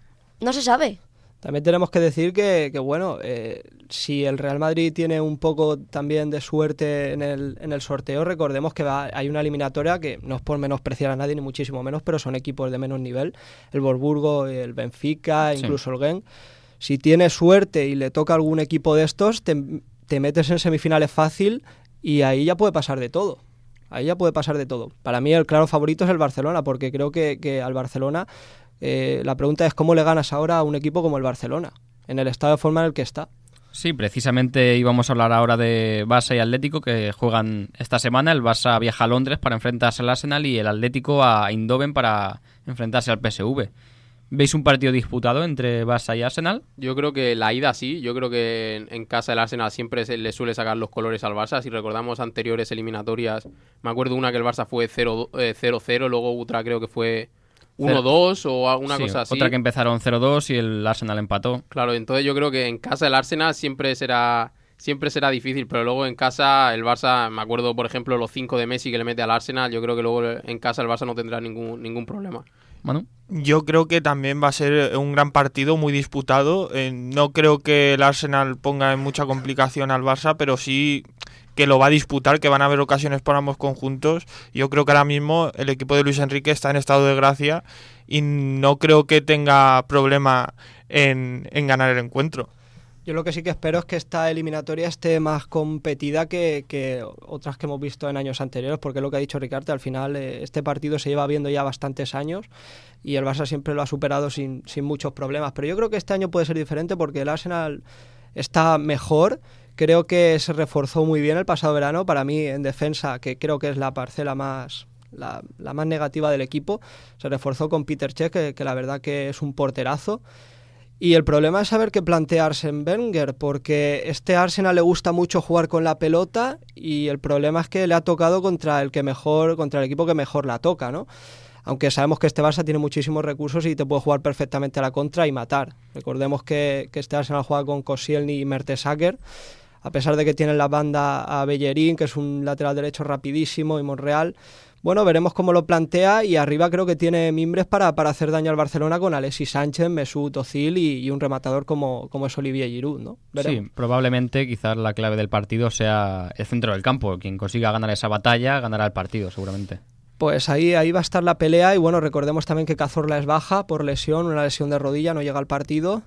no se sabe. También tenemos que decir que, que bueno, eh, si el Real Madrid tiene un poco también de suerte en el, en el sorteo, recordemos que va, hay una eliminatoria que no es por menospreciar a nadie, ni muchísimo menos, pero son equipos de menos nivel. El Wolfsburgo, el Benfica, Sí. incluso el Genk. Si tienes suerte y le toca algún equipo de estos, te, te metes en semifinales fácil y ahí ya puede pasar de todo. Ahí ya puede pasar de todo. Para mí el claro favorito es el Barcelona, porque creo que, que al Barcelona eh, la pregunta es cómo le ganas ahora a un equipo como el Barcelona, en el estado de forma en el que está. Sí, precisamente íbamos a hablar ahora de Barça y Atlético, que juegan esta semana. El Barça viaja a Londres para enfrentarse al Arsenal y el Atlético a Eindhoven para enfrentarse al P S V. ¿Veis un partido disputado entre Barça y Arsenal? Yo creo que la ida sí, yo creo que en, en casa el Arsenal siempre se le suele sacar los colores al Barça. Si recordamos anteriores eliminatorias, me acuerdo una que el Barça fue cero cero, luego otra creo que fue uno dos o alguna Sí, cosa así. Otra que empezaron cero dos y el Arsenal empató. Claro, entonces yo creo que en casa el Arsenal siempre será siempre será difícil, pero luego en casa el Barça, me acuerdo por ejemplo los cinco de Messi que le mete al Arsenal, yo creo que luego en casa el Barça no tendrá ningún ningún problema. Manu. Yo creo que también va a ser un gran partido, muy disputado. Eh, no creo que el Arsenal ponga en mucha complicación al Barça, pero sí que lo va a disputar, que van a haber ocasiones por ambos conjuntos. Yo creo que ahora mismo el equipo de Luis Enrique está en estado de gracia y no creo que tenga problema en, en ganar el encuentro. Yo lo que sí que espero es que esta eliminatoria esté más competida que, que otras que hemos visto en años anteriores, porque es lo que ha dicho Ricardo, al final eh, este partido se lleva viendo ya bastantes años y el Barça siempre lo ha superado sin, sin muchos problemas, pero yo creo que este año puede ser diferente porque el Arsenal está mejor. Creo que se reforzó muy bien el pasado verano, para mí en defensa, que creo que es la parcela más la, la más negativa del equipo, se reforzó con Peter Cech, que, que la verdad que es un porterazo. Y el problema es saber qué plantearse en Wenger, porque este Arsenal le gusta mucho jugar con la pelota y el problema es que le ha tocado contra el que mejor, contra el equipo que mejor la toca, ¿no? Aunque sabemos que este Barça tiene muchísimos recursos y te puede jugar perfectamente a la contra y matar. Recordemos que, que este Arsenal juega con Koscielny y Mertesacker, a pesar de que tiene en la banda a Bellerín, que es un lateral derecho rapidísimo, y Monreal. Bueno, veremos cómo lo plantea y arriba creo que tiene mimbres para, para hacer daño al Barcelona con Alexis Sánchez, Mesut Özil y, y un rematador como, como es Olivier Giroud, ¿no? Veremos. Sí, probablemente quizás la clave del partido sea el centro del campo. Quien consiga ganar esa batalla ganará el partido, seguramente. Pues ahí, ahí va a estar la pelea y bueno, recordemos también que Cazorla es baja por lesión, una lesión de rodilla, no llega al partido.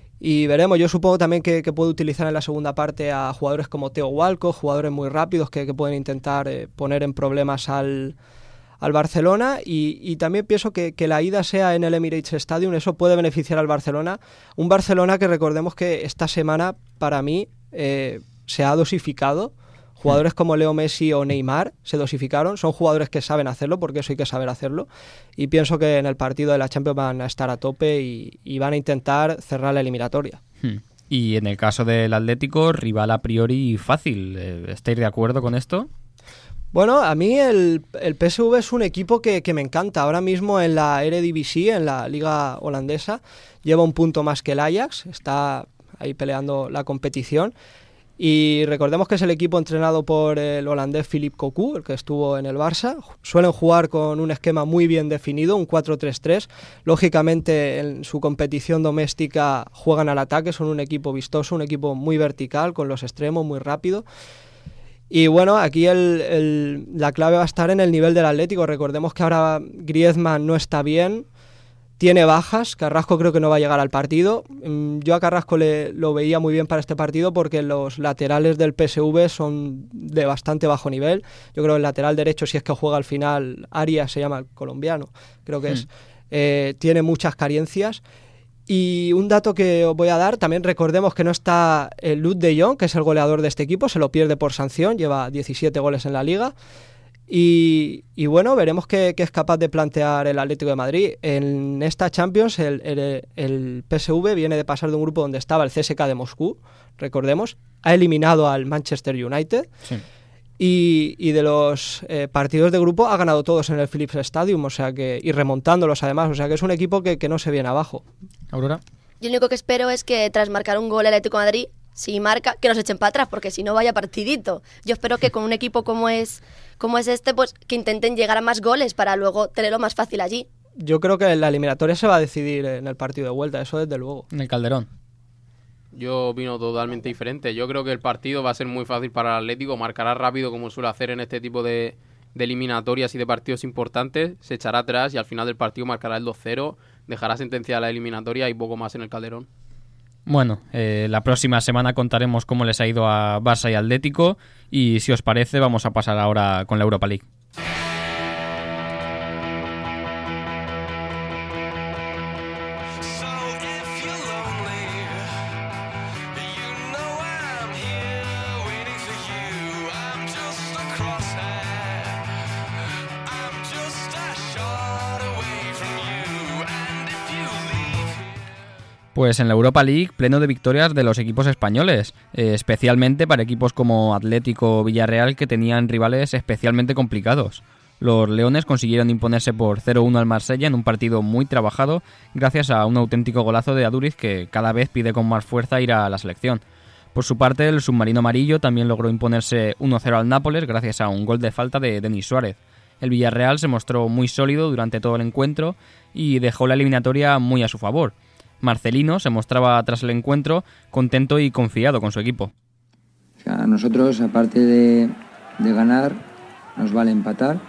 Y veremos, yo supongo también que, que puede utilizar en la segunda parte a jugadores como Theo Walcott, jugadores muy rápidos que, que pueden intentar eh, poner en problemas al, al Barcelona y, y también pienso que, que la ida sea en el Emirates Stadium, eso puede beneficiar al Barcelona. Un Barcelona que recordemos que esta semana para mí eh, se ha dosificado. Jugadores como Leo Messi o Neymar se dosificaron, son jugadores que saben hacerlo, porque eso hay que saber hacerlo, y pienso que en el partido de la Champions van a estar a tope y, y van a intentar cerrar la eliminatoria. Hmm. Y en el caso del Atlético, rival a priori fácil. ¿Estáis de acuerdo con esto? Bueno, a mí el, el P S V es un equipo que, que me encanta. Ahora mismo en la Eredivisie, en la liga holandesa, lleva un punto más que el Ajax, está ahí peleando la competición. Y recordemos que es el equipo entrenado por el holandés Philippe Cocu, el que estuvo en el Barça. Suelen jugar con un esquema muy bien definido, un cuatro tres tres. Lógicamente, en su competición doméstica juegan al ataque, son un equipo vistoso, un equipo muy vertical, con los extremos, muy rápido. Y bueno, aquí el, el, la clave va a estar en el nivel del Atlético. Recordemos que ahora Griezmann no está bien, tiene bajas, Carrasco creo que no va a llegar al partido. Yo a Carrasco le, lo veía muy bien para este partido porque los laterales del P S V son de bastante bajo nivel. Yo creo que el lateral derecho, si es que juega al final, Arias se llama el colombiano, creo que mm. es, eh, tiene muchas carencias. Y un dato que os voy a dar, también recordemos que no está el Luuk de Jong, que es el goleador de este equipo, se lo pierde por sanción, lleva diecisiete goles en la liga. Y, y bueno, veremos qué, qué es capaz de plantear el Atlético de Madrid. En esta Champions el, el, el P S V viene de pasar de un grupo donde estaba el C S K de Moscú, recordemos, ha eliminado al Manchester United sí. y, y de los eh, partidos de grupo ha ganado todos en el Philips Stadium, o sea que, y remontándolos además, o sea que es un equipo que, que no se viene abajo. Aurora. Yo lo único que espero es que tras marcar un gol el Atlético de Madrid, si marca, que nos echen para atrás, porque si no vaya partidito. Yo espero que con un equipo como es como es este, pues que intenten llegar a más goles para luego tenerlo más fácil allí. Yo creo que la eliminatoria se va a decidir en el partido de vuelta, eso desde luego. En el Calderón. Yo opino totalmente diferente. Yo creo que el partido va a ser muy fácil para el Atlético, marcará rápido como suele hacer en este tipo de, de eliminatorias y de partidos importantes, se echará atrás y al final del partido marcará el dos cero, dejará sentenciada la eliminatoria y poco más en el Calderón. Bueno, eh, la próxima semana contaremos cómo les ha ido a Barça y Atlético y si os parece vamos a pasar ahora con la Europa League. Pues en la Europa League, pleno de victorias de los equipos españoles, eh, especialmente para equipos como Atlético o Villarreal que tenían rivales especialmente complicados. Los leones consiguieron imponerse por cero uno al Marsella en un partido muy trabajado gracias a un auténtico golazo de Aduriz que cada vez pide con más fuerza ir a la selección. Por su parte, el submarino amarillo también logró imponerse uno cero al Nápoles gracias a un gol de falta de Denis Suárez. El Villarreal se mostró muy sólido durante todo el encuentro y dejó la eliminatoria muy a su favor. Marcelino se mostraba tras el encuentro contento y confiado con su equipo. A nosotros, aparte de, de ganar, nos vale empatar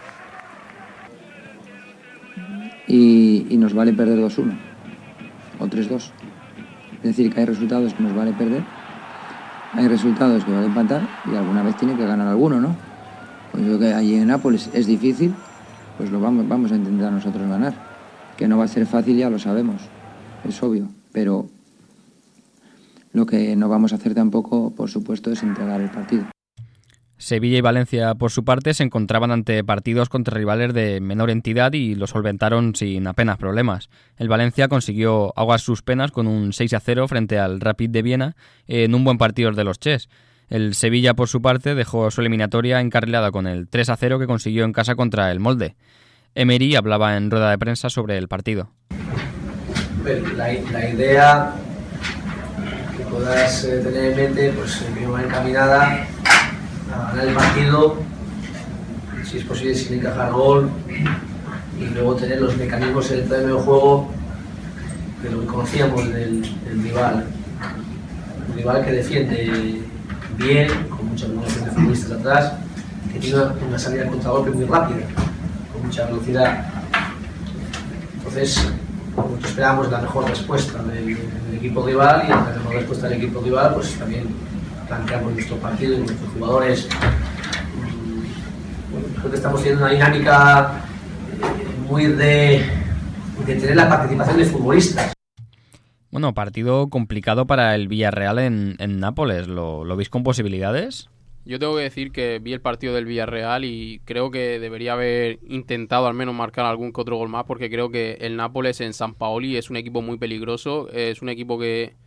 y, y nos vale perder dos uno o tres dos. Es decir, que hay resultados que nos vale perder, hay resultados que vale empatar y alguna vez tiene que ganar alguno, ¿no? Pues yo creo que allí en Nápoles es difícil, pues lo vamos, vamos a intentar nosotros ganar. Que no va a ser fácil ya lo sabemos. Es obvio, pero lo que no vamos a hacer tampoco, por supuesto, es entregar el partido. Sevilla y Valencia, por su parte, se encontraban ante partidos contra rivales de menor entidad y lo solventaron sin apenas problemas. El Valencia consiguió ahogar sus penas con un seis a cero frente al Rapid de Viena en un buen partido de los Ches. El Sevilla, por su parte, dejó su eliminatoria encarrilada con el tres a cero que consiguió en casa contra el Molde. Emery hablaba en rueda de prensa sobre el partido. La, la idea que puedas eh, tener en mente, pues primero va encaminada a ganar el partido, si es posible sin encajar gol, y luego tener los mecanismos en el terreno de juego de lo que conocíamos del, del rival. Un rival que defiende bien, con mucha combinación de futbolistas atrás, que tiene una, una salida de contragolpe muy rápida, con mucha velocidad. Entonces, nosotros esperamos la mejor respuesta del, del equipo rival y la mejor respuesta del equipo rival pues también planteamos nuestro partido y nuestros jugadores. Bueno, creo que estamos teniendo una dinámica muy de, de tener la participación de futbolistas. Bueno, partido complicado para el Villarreal en, en Nápoles. ¿Lo, ¿Lo veis con posibilidades? Yo tengo que decir que vi el partido del Villarreal y creo que debería haber intentado al menos marcar algún que otro gol más porque creo que el Nápoles en San Paoli es un equipo muy peligroso, es un equipo que,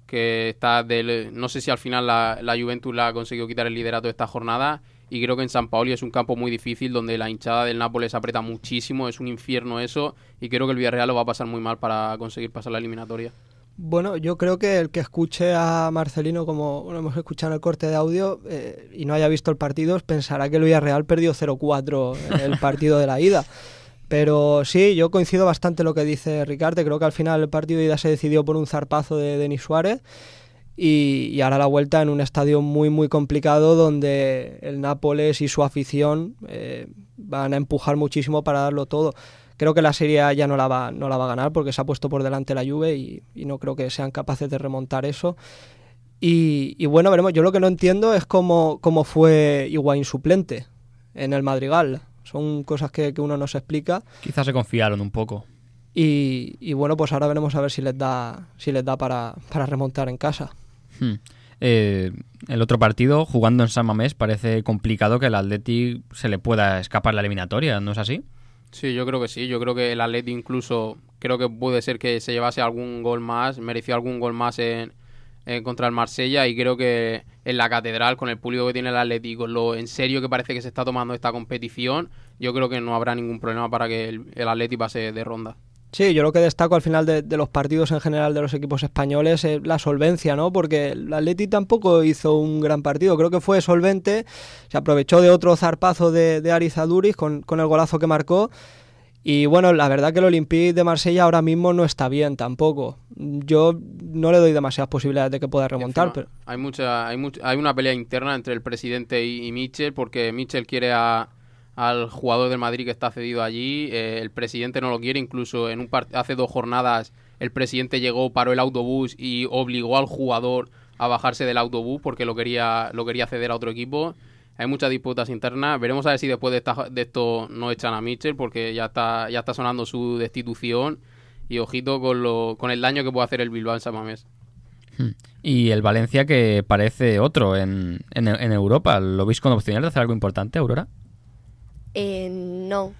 que está del, no sé si al final la, la Juventus la ha conseguido quitar el liderato de esta jornada, y creo que en San Paoli es un campo muy difícil donde la hinchada del Nápoles aprieta muchísimo, es un infierno eso, y creo que el Villarreal lo va a pasar muy mal para conseguir pasar la eliminatoria. Bueno, yo creo que el que escuche a Marcelino, como lo hemos escuchado en el corte de audio, eh, y no haya visto el partido, pensará que el Villarreal perdió cero cuatro en el partido de la ida. Pero sí, yo coincido bastante en lo que dice Ricardo. Creo que al final el partido de ida se decidió por un zarpazo de Denis Suárez y, y ahora la vuelta en un estadio muy muy complicado donde el Nápoles y su afición eh, van a empujar muchísimo para darlo todo. Creo que la Serie A ya no la va, no la va a ganar porque se ha puesto por delante la Juve y, y no creo que sean capaces de remontar eso. Y, y bueno, veremos. Yo lo que no entiendo es cómo, cómo fue Higuaín suplente en el Madrigal. Son cosas que, que uno no se explica. Quizás se confiaron un poco. Y, y bueno, pues ahora veremos a ver si les da si les da para, para remontar en casa. Hmm. Eh, el otro partido, jugando en San Mamés, parece complicado que el Atleti se le pueda escapar la eliminatoria, ¿no es así? Sí, yo creo que sí. Yo creo que el Atleti incluso, creo que puede ser que se llevase algún gol más, mereció algún gol más en, en contra el Marsella, y creo que en la Catedral, con el público que tiene el Atleti, con lo en serio que parece que se está tomando esta competición, yo creo que no habrá ningún problema para que el, el Atleti pase de ronda. Sí, yo lo que destaco al final de, de los partidos en general de los equipos españoles es la solvencia, ¿no? Porque el Atleti tampoco hizo un gran partido, creo que fue solvente, se aprovechó de otro zarpazo de, de Aritz Aduriz con, con el golazo que marcó. Y bueno, la verdad que el Olympique de Marsella ahora mismo no está bien tampoco. Yo no le doy demasiadas posibilidades de que pueda remontar. Pero... Hay mucha, hay mucha, hay una pelea interna entre el presidente y, y Michel, porque Michel quiere a, al jugador del Madrid que está cedido allí. Eh, el presidente no lo quiere, incluso en un part- hace dos jornadas el presidente llegó, paró el autobús y obligó al jugador a bajarse del autobús porque lo quería, lo quería ceder a otro equipo. Hay muchas disputas internas. Veremos a ver si después de, esta, de esto no echan a Michel, porque ya está ya está sonando su destitución. Y ojito con lo con el daño que puede hacer el Bilbao en San Mamés. Y el Valencia, que parece otro en, en, en Europa. ¿Lo veis con opciones de hacer algo importante, Aurora? Eh, no.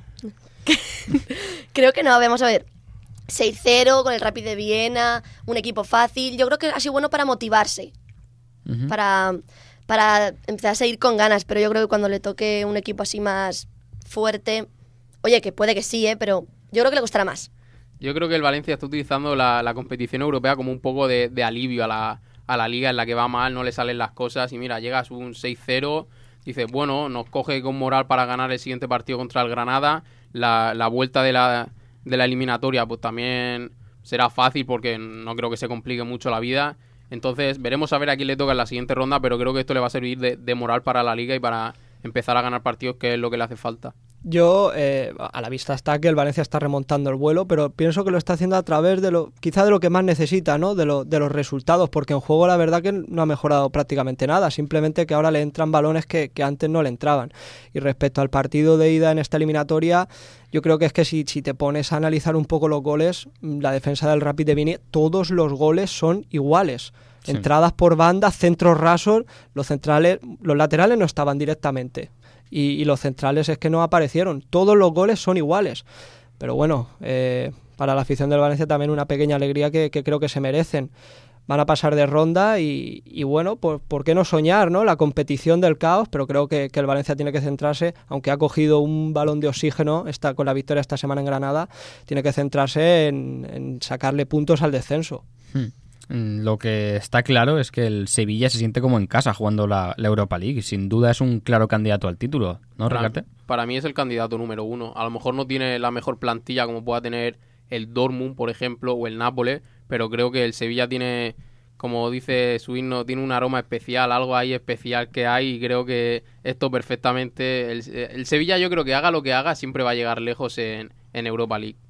Creo que no. Vamos a ver. seis cero con el Rapid de Viena, un equipo fácil. Yo creo que ha sido bueno para motivarse. Uh-huh. Para... para empezar a seguir con ganas, pero yo creo que cuando le toque un equipo así más fuerte, oye, que puede que sí, ¿eh? Pero yo creo que le costará más. Yo creo que el Valencia está utilizando la, la competición europea como un poco de, de alivio a la, a la liga en la que va mal, no le salen las cosas, y mira, llegas un seis cero, dices, bueno, nos coge con moral para ganar el siguiente partido contra el Granada, la, la vuelta de la, de la eliminatoria pues también será fácil porque no creo que se complique mucho la vida. Entonces veremos a ver a quién le toca en la siguiente ronda, pero creo que esto le va a servir de, de moral para la liga y para empezar a ganar partidos, que es lo que le hace falta. Yo, eh, a la vista está que el Valencia está remontando el vuelo, pero pienso que lo está haciendo a través de lo, quizá de lo que más necesita, ¿no? De, lo, de los resultados, porque en juego la verdad que no ha mejorado prácticamente nada, simplemente que ahora le entran balones que, que antes no le entraban. Y respecto al partido de ida en esta eliminatoria, yo creo que es que si, si te pones a analizar un poco los goles, la defensa del Rapid de Viena, todos los goles son iguales. Sí. Entradas por banda, centros rasos, los centrales, los laterales no estaban directamente. Y, y los centrales es que no aparecieron. Todos los goles son iguales. Pero bueno, eh, para la afición del Valencia también una pequeña alegría que, que creo que se merecen. Van a pasar de ronda y, y bueno, pues ¿por qué no soñar, ¿no? La competición del caos, pero creo que, que el Valencia tiene que centrarse, aunque ha cogido un balón de oxígeno esta, con la victoria esta semana en Granada, tiene que centrarse en, en sacarle puntos al descenso. Hmm. Lo que está claro es que el Sevilla se siente como en casa jugando la, la Europa League. Sin duda es un claro candidato al título, ¿no, para, Ricardo? Para mí es el candidato número uno. A lo mejor no tiene la mejor plantilla como pueda tener el Dortmund, por ejemplo, o el Nápoles, pero creo que el Sevilla tiene, como dice su himno, tiene un aroma especial, algo ahí especial que hay, y creo que esto perfectamente... El, el Sevilla, yo creo que haga lo que haga, siempre va a llegar lejos en, en Europa League.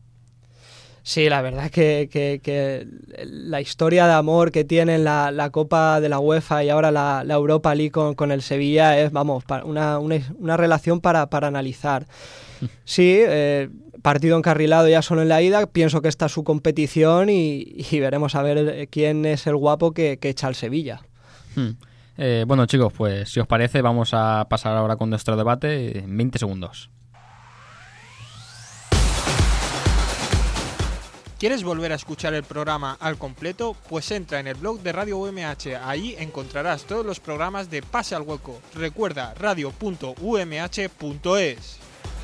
Sí, la verdad que, que, que la historia de amor que tienen la, la Copa de la UEFA y ahora la, la Europa League con, con el Sevilla es, vamos, una, una, una relación para, para analizar. Sí, eh, partido encarrilado ya solo en la ida, pienso que esta es su competición y, y veremos a ver quién es el guapo que, que echa al Sevilla. Hmm. Eh, bueno, chicos, pues si os parece vamos a pasar ahora con nuestro debate en veinte segundos. ¿Quieres volver a escuchar el programa al completo? Pues entra en el blog de Radio U M H. Ahí encontrarás todos los programas de Pase al Hueco. Recuerda radio punto u m h punto es.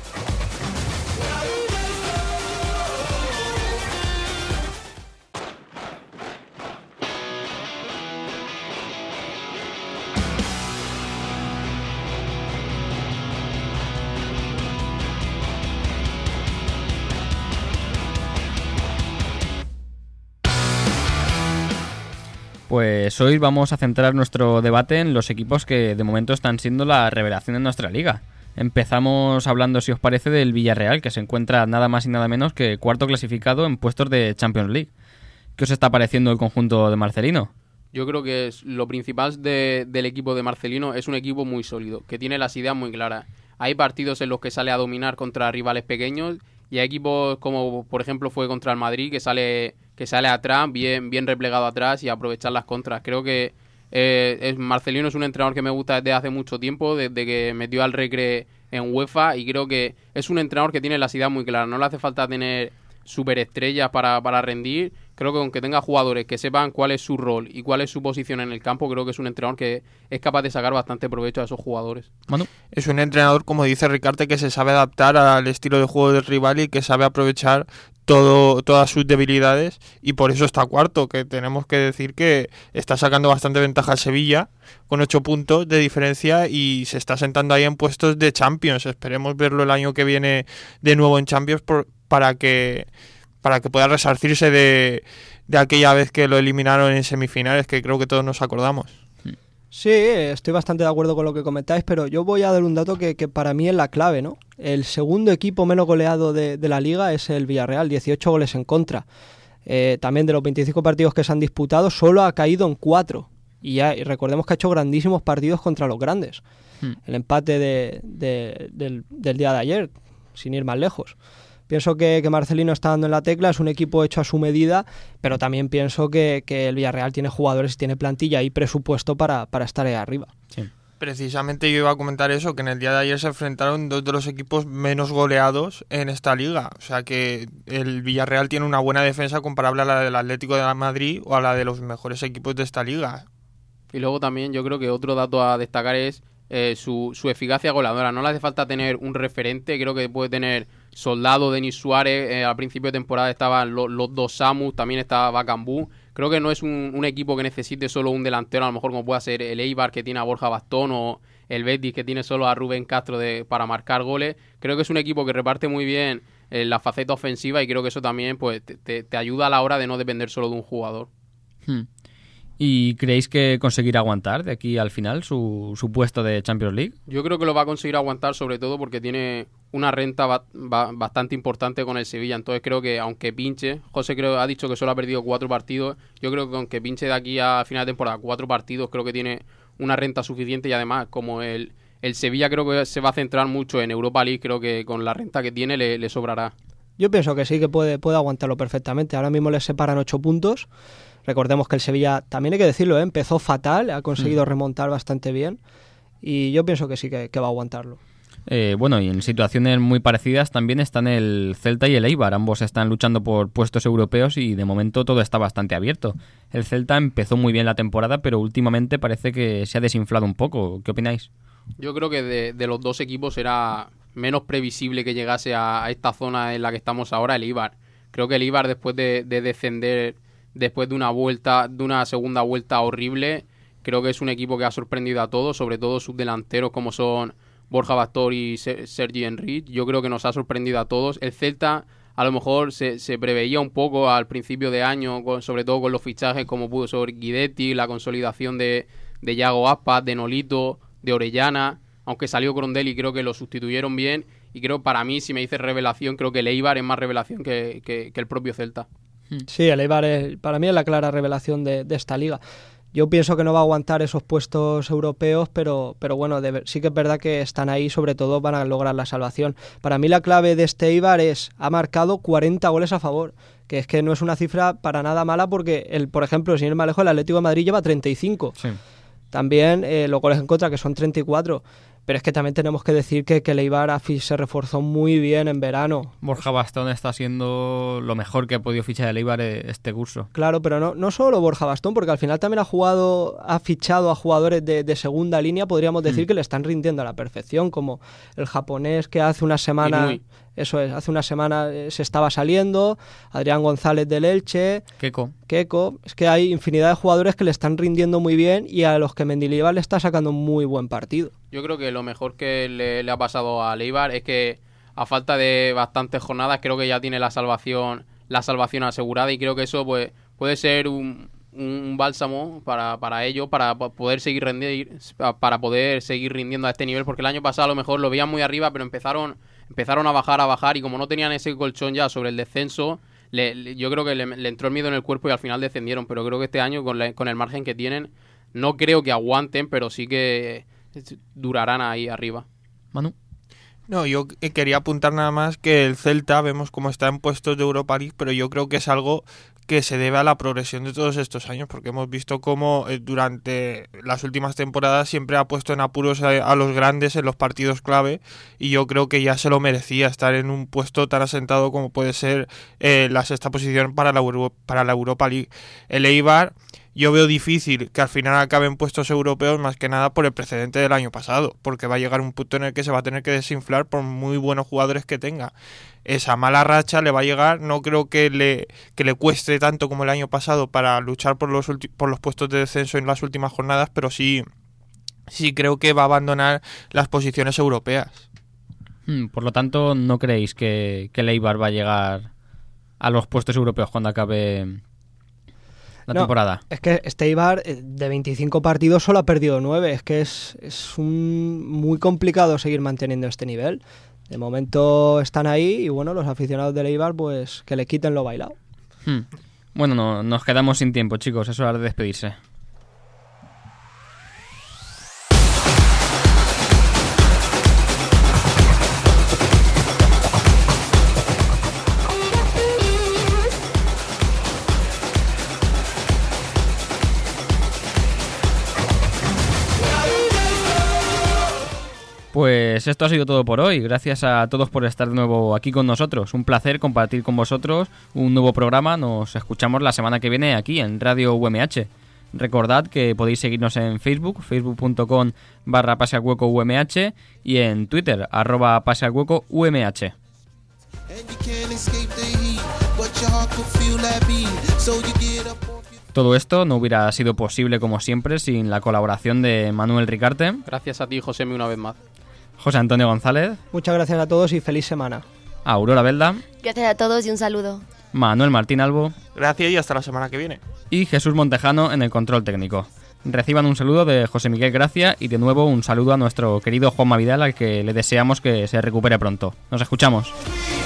Pues hoy vamos a centrar nuestro debate en los equipos que de momento están siendo la revelación en nuestra liga. Empezamos hablando, si os parece, del Villarreal, que se encuentra nada más y nada menos que cuarto clasificado en puestos de Champions League. ¿Qué os está pareciendo el conjunto de Marcelino? Yo creo que es lo principal de, del equipo de Marcelino es un equipo muy sólido, que tiene las ideas muy claras. Hay partidos en los que sale a dominar contra rivales pequeños y hay equipos como, por ejemplo, fue contra el Madrid, que sale... que sale atrás, bien bien replegado atrás y aprovechar las contras. Creo que eh, es, Marcelino es un entrenador que me gusta desde hace mucho tiempo, desde que metió al Recre en UEFA, y creo que es un entrenador que tiene las ideas muy claras. No le hace falta tener superestrellas para, para rendir. Creo que aunque tenga jugadores que sepan cuál es su rol y cuál es su posición en el campo, creo que es un entrenador que es capaz de sacar bastante provecho a esos jugadores. Manu. Es un entrenador, como dice Ricarte, que se sabe adaptar al estilo de juego del rival y que sabe aprovechar todo todas sus debilidades, y por eso está cuarto, que tenemos que decir que está sacando bastante ventaja al Sevilla con ocho puntos de diferencia y se está sentando ahí en puestos de Champions. Esperemos verlo el año que viene de nuevo en Champions por, para que para que pueda resarcirse de, de aquella vez que lo eliminaron en semifinales, que creo que todos nos acordamos. Sí, estoy bastante de acuerdo con lo que comentáis, pero yo voy a dar un dato que, que para mí es la clave, ¿no? El segundo equipo menos goleado de, de la Liga es el Villarreal, dieciocho goles en contra. Eh, también de los veinticinco partidos que se han disputado, solo ha caído en cuatro. Y, ya, y recordemos que ha hecho grandísimos partidos contra los grandes. Hmm. El empate de, de, del, del día de ayer, sin ir más lejos. Pienso que, que Marcelino está dando en la tecla, es un equipo hecho a su medida, pero también pienso que, que el Villarreal tiene jugadores, tiene plantilla y presupuesto para, para estar ahí arriba. Sí. Precisamente yo iba a comentar eso, que en el día de ayer se enfrentaron dos de los equipos menos goleados en esta liga. O sea que el Villarreal tiene una buena defensa comparable a la del Atlético de Madrid o a la de los mejores equipos de esta liga. Y luego también yo creo que otro dato a destacar es eh, su, su eficacia goleadora. No le hace falta tener un referente, creo que puede tener Soldado, Denis Suárez, eh, al principio de temporada estaban los, los dos Samus, también estaba Bacambú. Creo que no es un, un equipo que necesite solo un delantero, a lo mejor como pueda ser el Eibar, que tiene a Borja Bastón, o el Betis, que tiene solo a Rubén Castro de, para marcar goles. Creo que es un equipo que reparte muy bien eh, la faceta ofensiva, y creo que eso también pues te, te, te ayuda a la hora de no depender solo de un jugador. Hmm. ¿Y creéis que conseguirá aguantar de aquí al final su, su puesto de Champions League? Yo creo que lo va a conseguir aguantar, sobre todo porque tiene una renta ba- ba- bastante importante con el Sevilla. Entonces creo que aunque pinche, José creo ha dicho que solo ha perdido cuatro partidos, yo creo que aunque pinche de aquí a final de temporada cuatro partidos, creo que tiene una renta suficiente, y además como el, el Sevilla creo que se va a centrar mucho en Europa League, creo que con la renta que tiene le, le sobrará. Yo pienso que sí, que puede, puede aguantarlo perfectamente. Ahora mismo les separan ocho puntos. Recordemos que el Sevilla, también hay que decirlo, ¿eh? empezó fatal, ha conseguido mm. remontar bastante bien, y yo pienso que sí, que, que va a aguantarlo. Eh, bueno, y en situaciones muy parecidas también están el Celta y el Eibar. Ambos están luchando por puestos europeos y de momento todo está bastante abierto. El Celta empezó muy bien la temporada, pero últimamente parece que se ha desinflado un poco. ¿Qué opináis? Yo creo que de, de los dos equipos era menos previsible que llegase a, a esta zona en la que estamos ahora el Eibar. Creo que el Eibar, después de, de descender, después de una vuelta, de una segunda vuelta horrible, creo que es un equipo que ha sorprendido a todos, sobre todo sus delanteros como son Borja Bastón y Sergi Enrique. Yo creo que nos ha sorprendido a todos. El Celta a lo mejor se, se preveía un poco al principio de año, con, sobre todo con los fichajes como pudo ser Guidetti, la consolidación de, de Yago Aspas, de Nolito, de Orellana, aunque salió Crondelli, creo que lo sustituyeron bien, y creo, para mí, si me dices revelación, creo que el Eibar es más revelación que, que, que el propio Celta. Sí, el Eibar es, para mí es la clara revelación de, de esta liga. Yo pienso que no va a aguantar esos puestos europeos, pero, pero bueno, de, sí que es verdad que están ahí, sobre todo van a lograr la salvación. Para mí la clave de este Eibar es, ha marcado cuarenta goles a favor, que es que no es una cifra para nada mala, porque, el, por ejemplo, sin ir más lejos, el Atlético de Madrid lleva treinta y cinco. Sí. También eh, los goles en contra, que son treinta y cuatro. pero es que también tenemos que decir que, que el Eibar se reforzó muy bien en verano. Borja Bastón está siendo lo mejor que ha podido fichar el Eibar este curso. Claro, pero no, no solo Borja Bastón, porque al final también ha jugado, ha fichado a jugadores de, de segunda línea, podríamos decir mm. que le están rindiendo a la perfección, como el japonés que hace una semana... Eso es, hace una semana se estaba saliendo, Adrián González del Elche, Keko. Keko. Es que hay infinidad de jugadores que le están rindiendo muy bien y a los que Mendilibar le está sacando un muy buen partido. Yo creo que lo mejor que le, le ha pasado a Eibar es que a falta de bastantes jornadas creo que ya tiene la salvación la salvación asegurada y creo que eso pues puede ser un, un bálsamo para, para ellos, para poder seguir rendir, para poder seguir rindiendo a este nivel, porque el año pasado a lo mejor lo veían muy arriba, pero empezaron empezaron a bajar, a bajar, y como no tenían ese colchón ya sobre el descenso, le, le, yo creo que le, le entró el miedo en el cuerpo y al final descendieron, pero creo que este año con, la, con el margen que tienen, no creo que aguanten, pero sí que durarán ahí arriba. Manu. No, yo quería apuntar nada más que el Celta, vemos cómo está en puestos de Europa League, pero yo creo que es algo que se debe a la progresión de todos estos años, porque hemos visto cómo eh, durante las últimas temporadas siempre ha puesto en apuros a, a los grandes en los partidos clave, y yo creo que ya se lo merecía estar en un puesto tan asentado como puede ser eh, la sexta posición para la, Euro, para la Europa League. El Eibar, yo veo difícil que al final acaben puestos europeos, más que nada por el precedente del año pasado, porque va a llegar un punto en el que se va a tener que desinflar por muy buenos jugadores que tenga. Esa mala racha le va a llegar, no creo que le que le cueste tanto como el año pasado para luchar por los ulti- por los puestos de descenso en las últimas jornadas, pero sí, sí creo que va a abandonar las posiciones europeas. Hmm, por lo tanto, ¿no creéis que, que el Eibar va a llegar a los puestos europeos cuando acabe la no, temporada? Es que este Eibar de veinticinco partidos solo ha perdido nueve. Es que es, es un, muy complicado seguir manteniendo este nivel. De momento están ahí y bueno, los aficionados del Eibar pues que le quiten lo bailado. Hmm. Bueno, no, nos quedamos sin tiempo, chicos. Es hora de despedirse. Pues esto ha sido todo por hoy. Gracias a todos por estar de nuevo aquí con nosotros. Un placer compartir con vosotros un nuevo programa. Nos escuchamos la semana que viene aquí en Radio U M H. Recordad que podéis seguirnos en Facebook, facebook.com barra pasealhueco UMH, y en Twitter, arroba pasealhueco UMH. Todo esto no hubiera sido posible, como siempre, sin la colaboración de Manuel Ricarte. Gracias a ti, Josemi, una vez más. José Antonio González. Muchas gracias a todos y feliz semana. Aurora Belda. Gracias a todos y un saludo. Manuel Martín Albo. Gracias y hasta la semana que viene. Y Jesús Montejano en el control técnico. Reciban un saludo de José Miguel Gracia y de nuevo un saludo a nuestro querido Juanma Vidal, al que le deseamos que se recupere pronto. Nos escuchamos.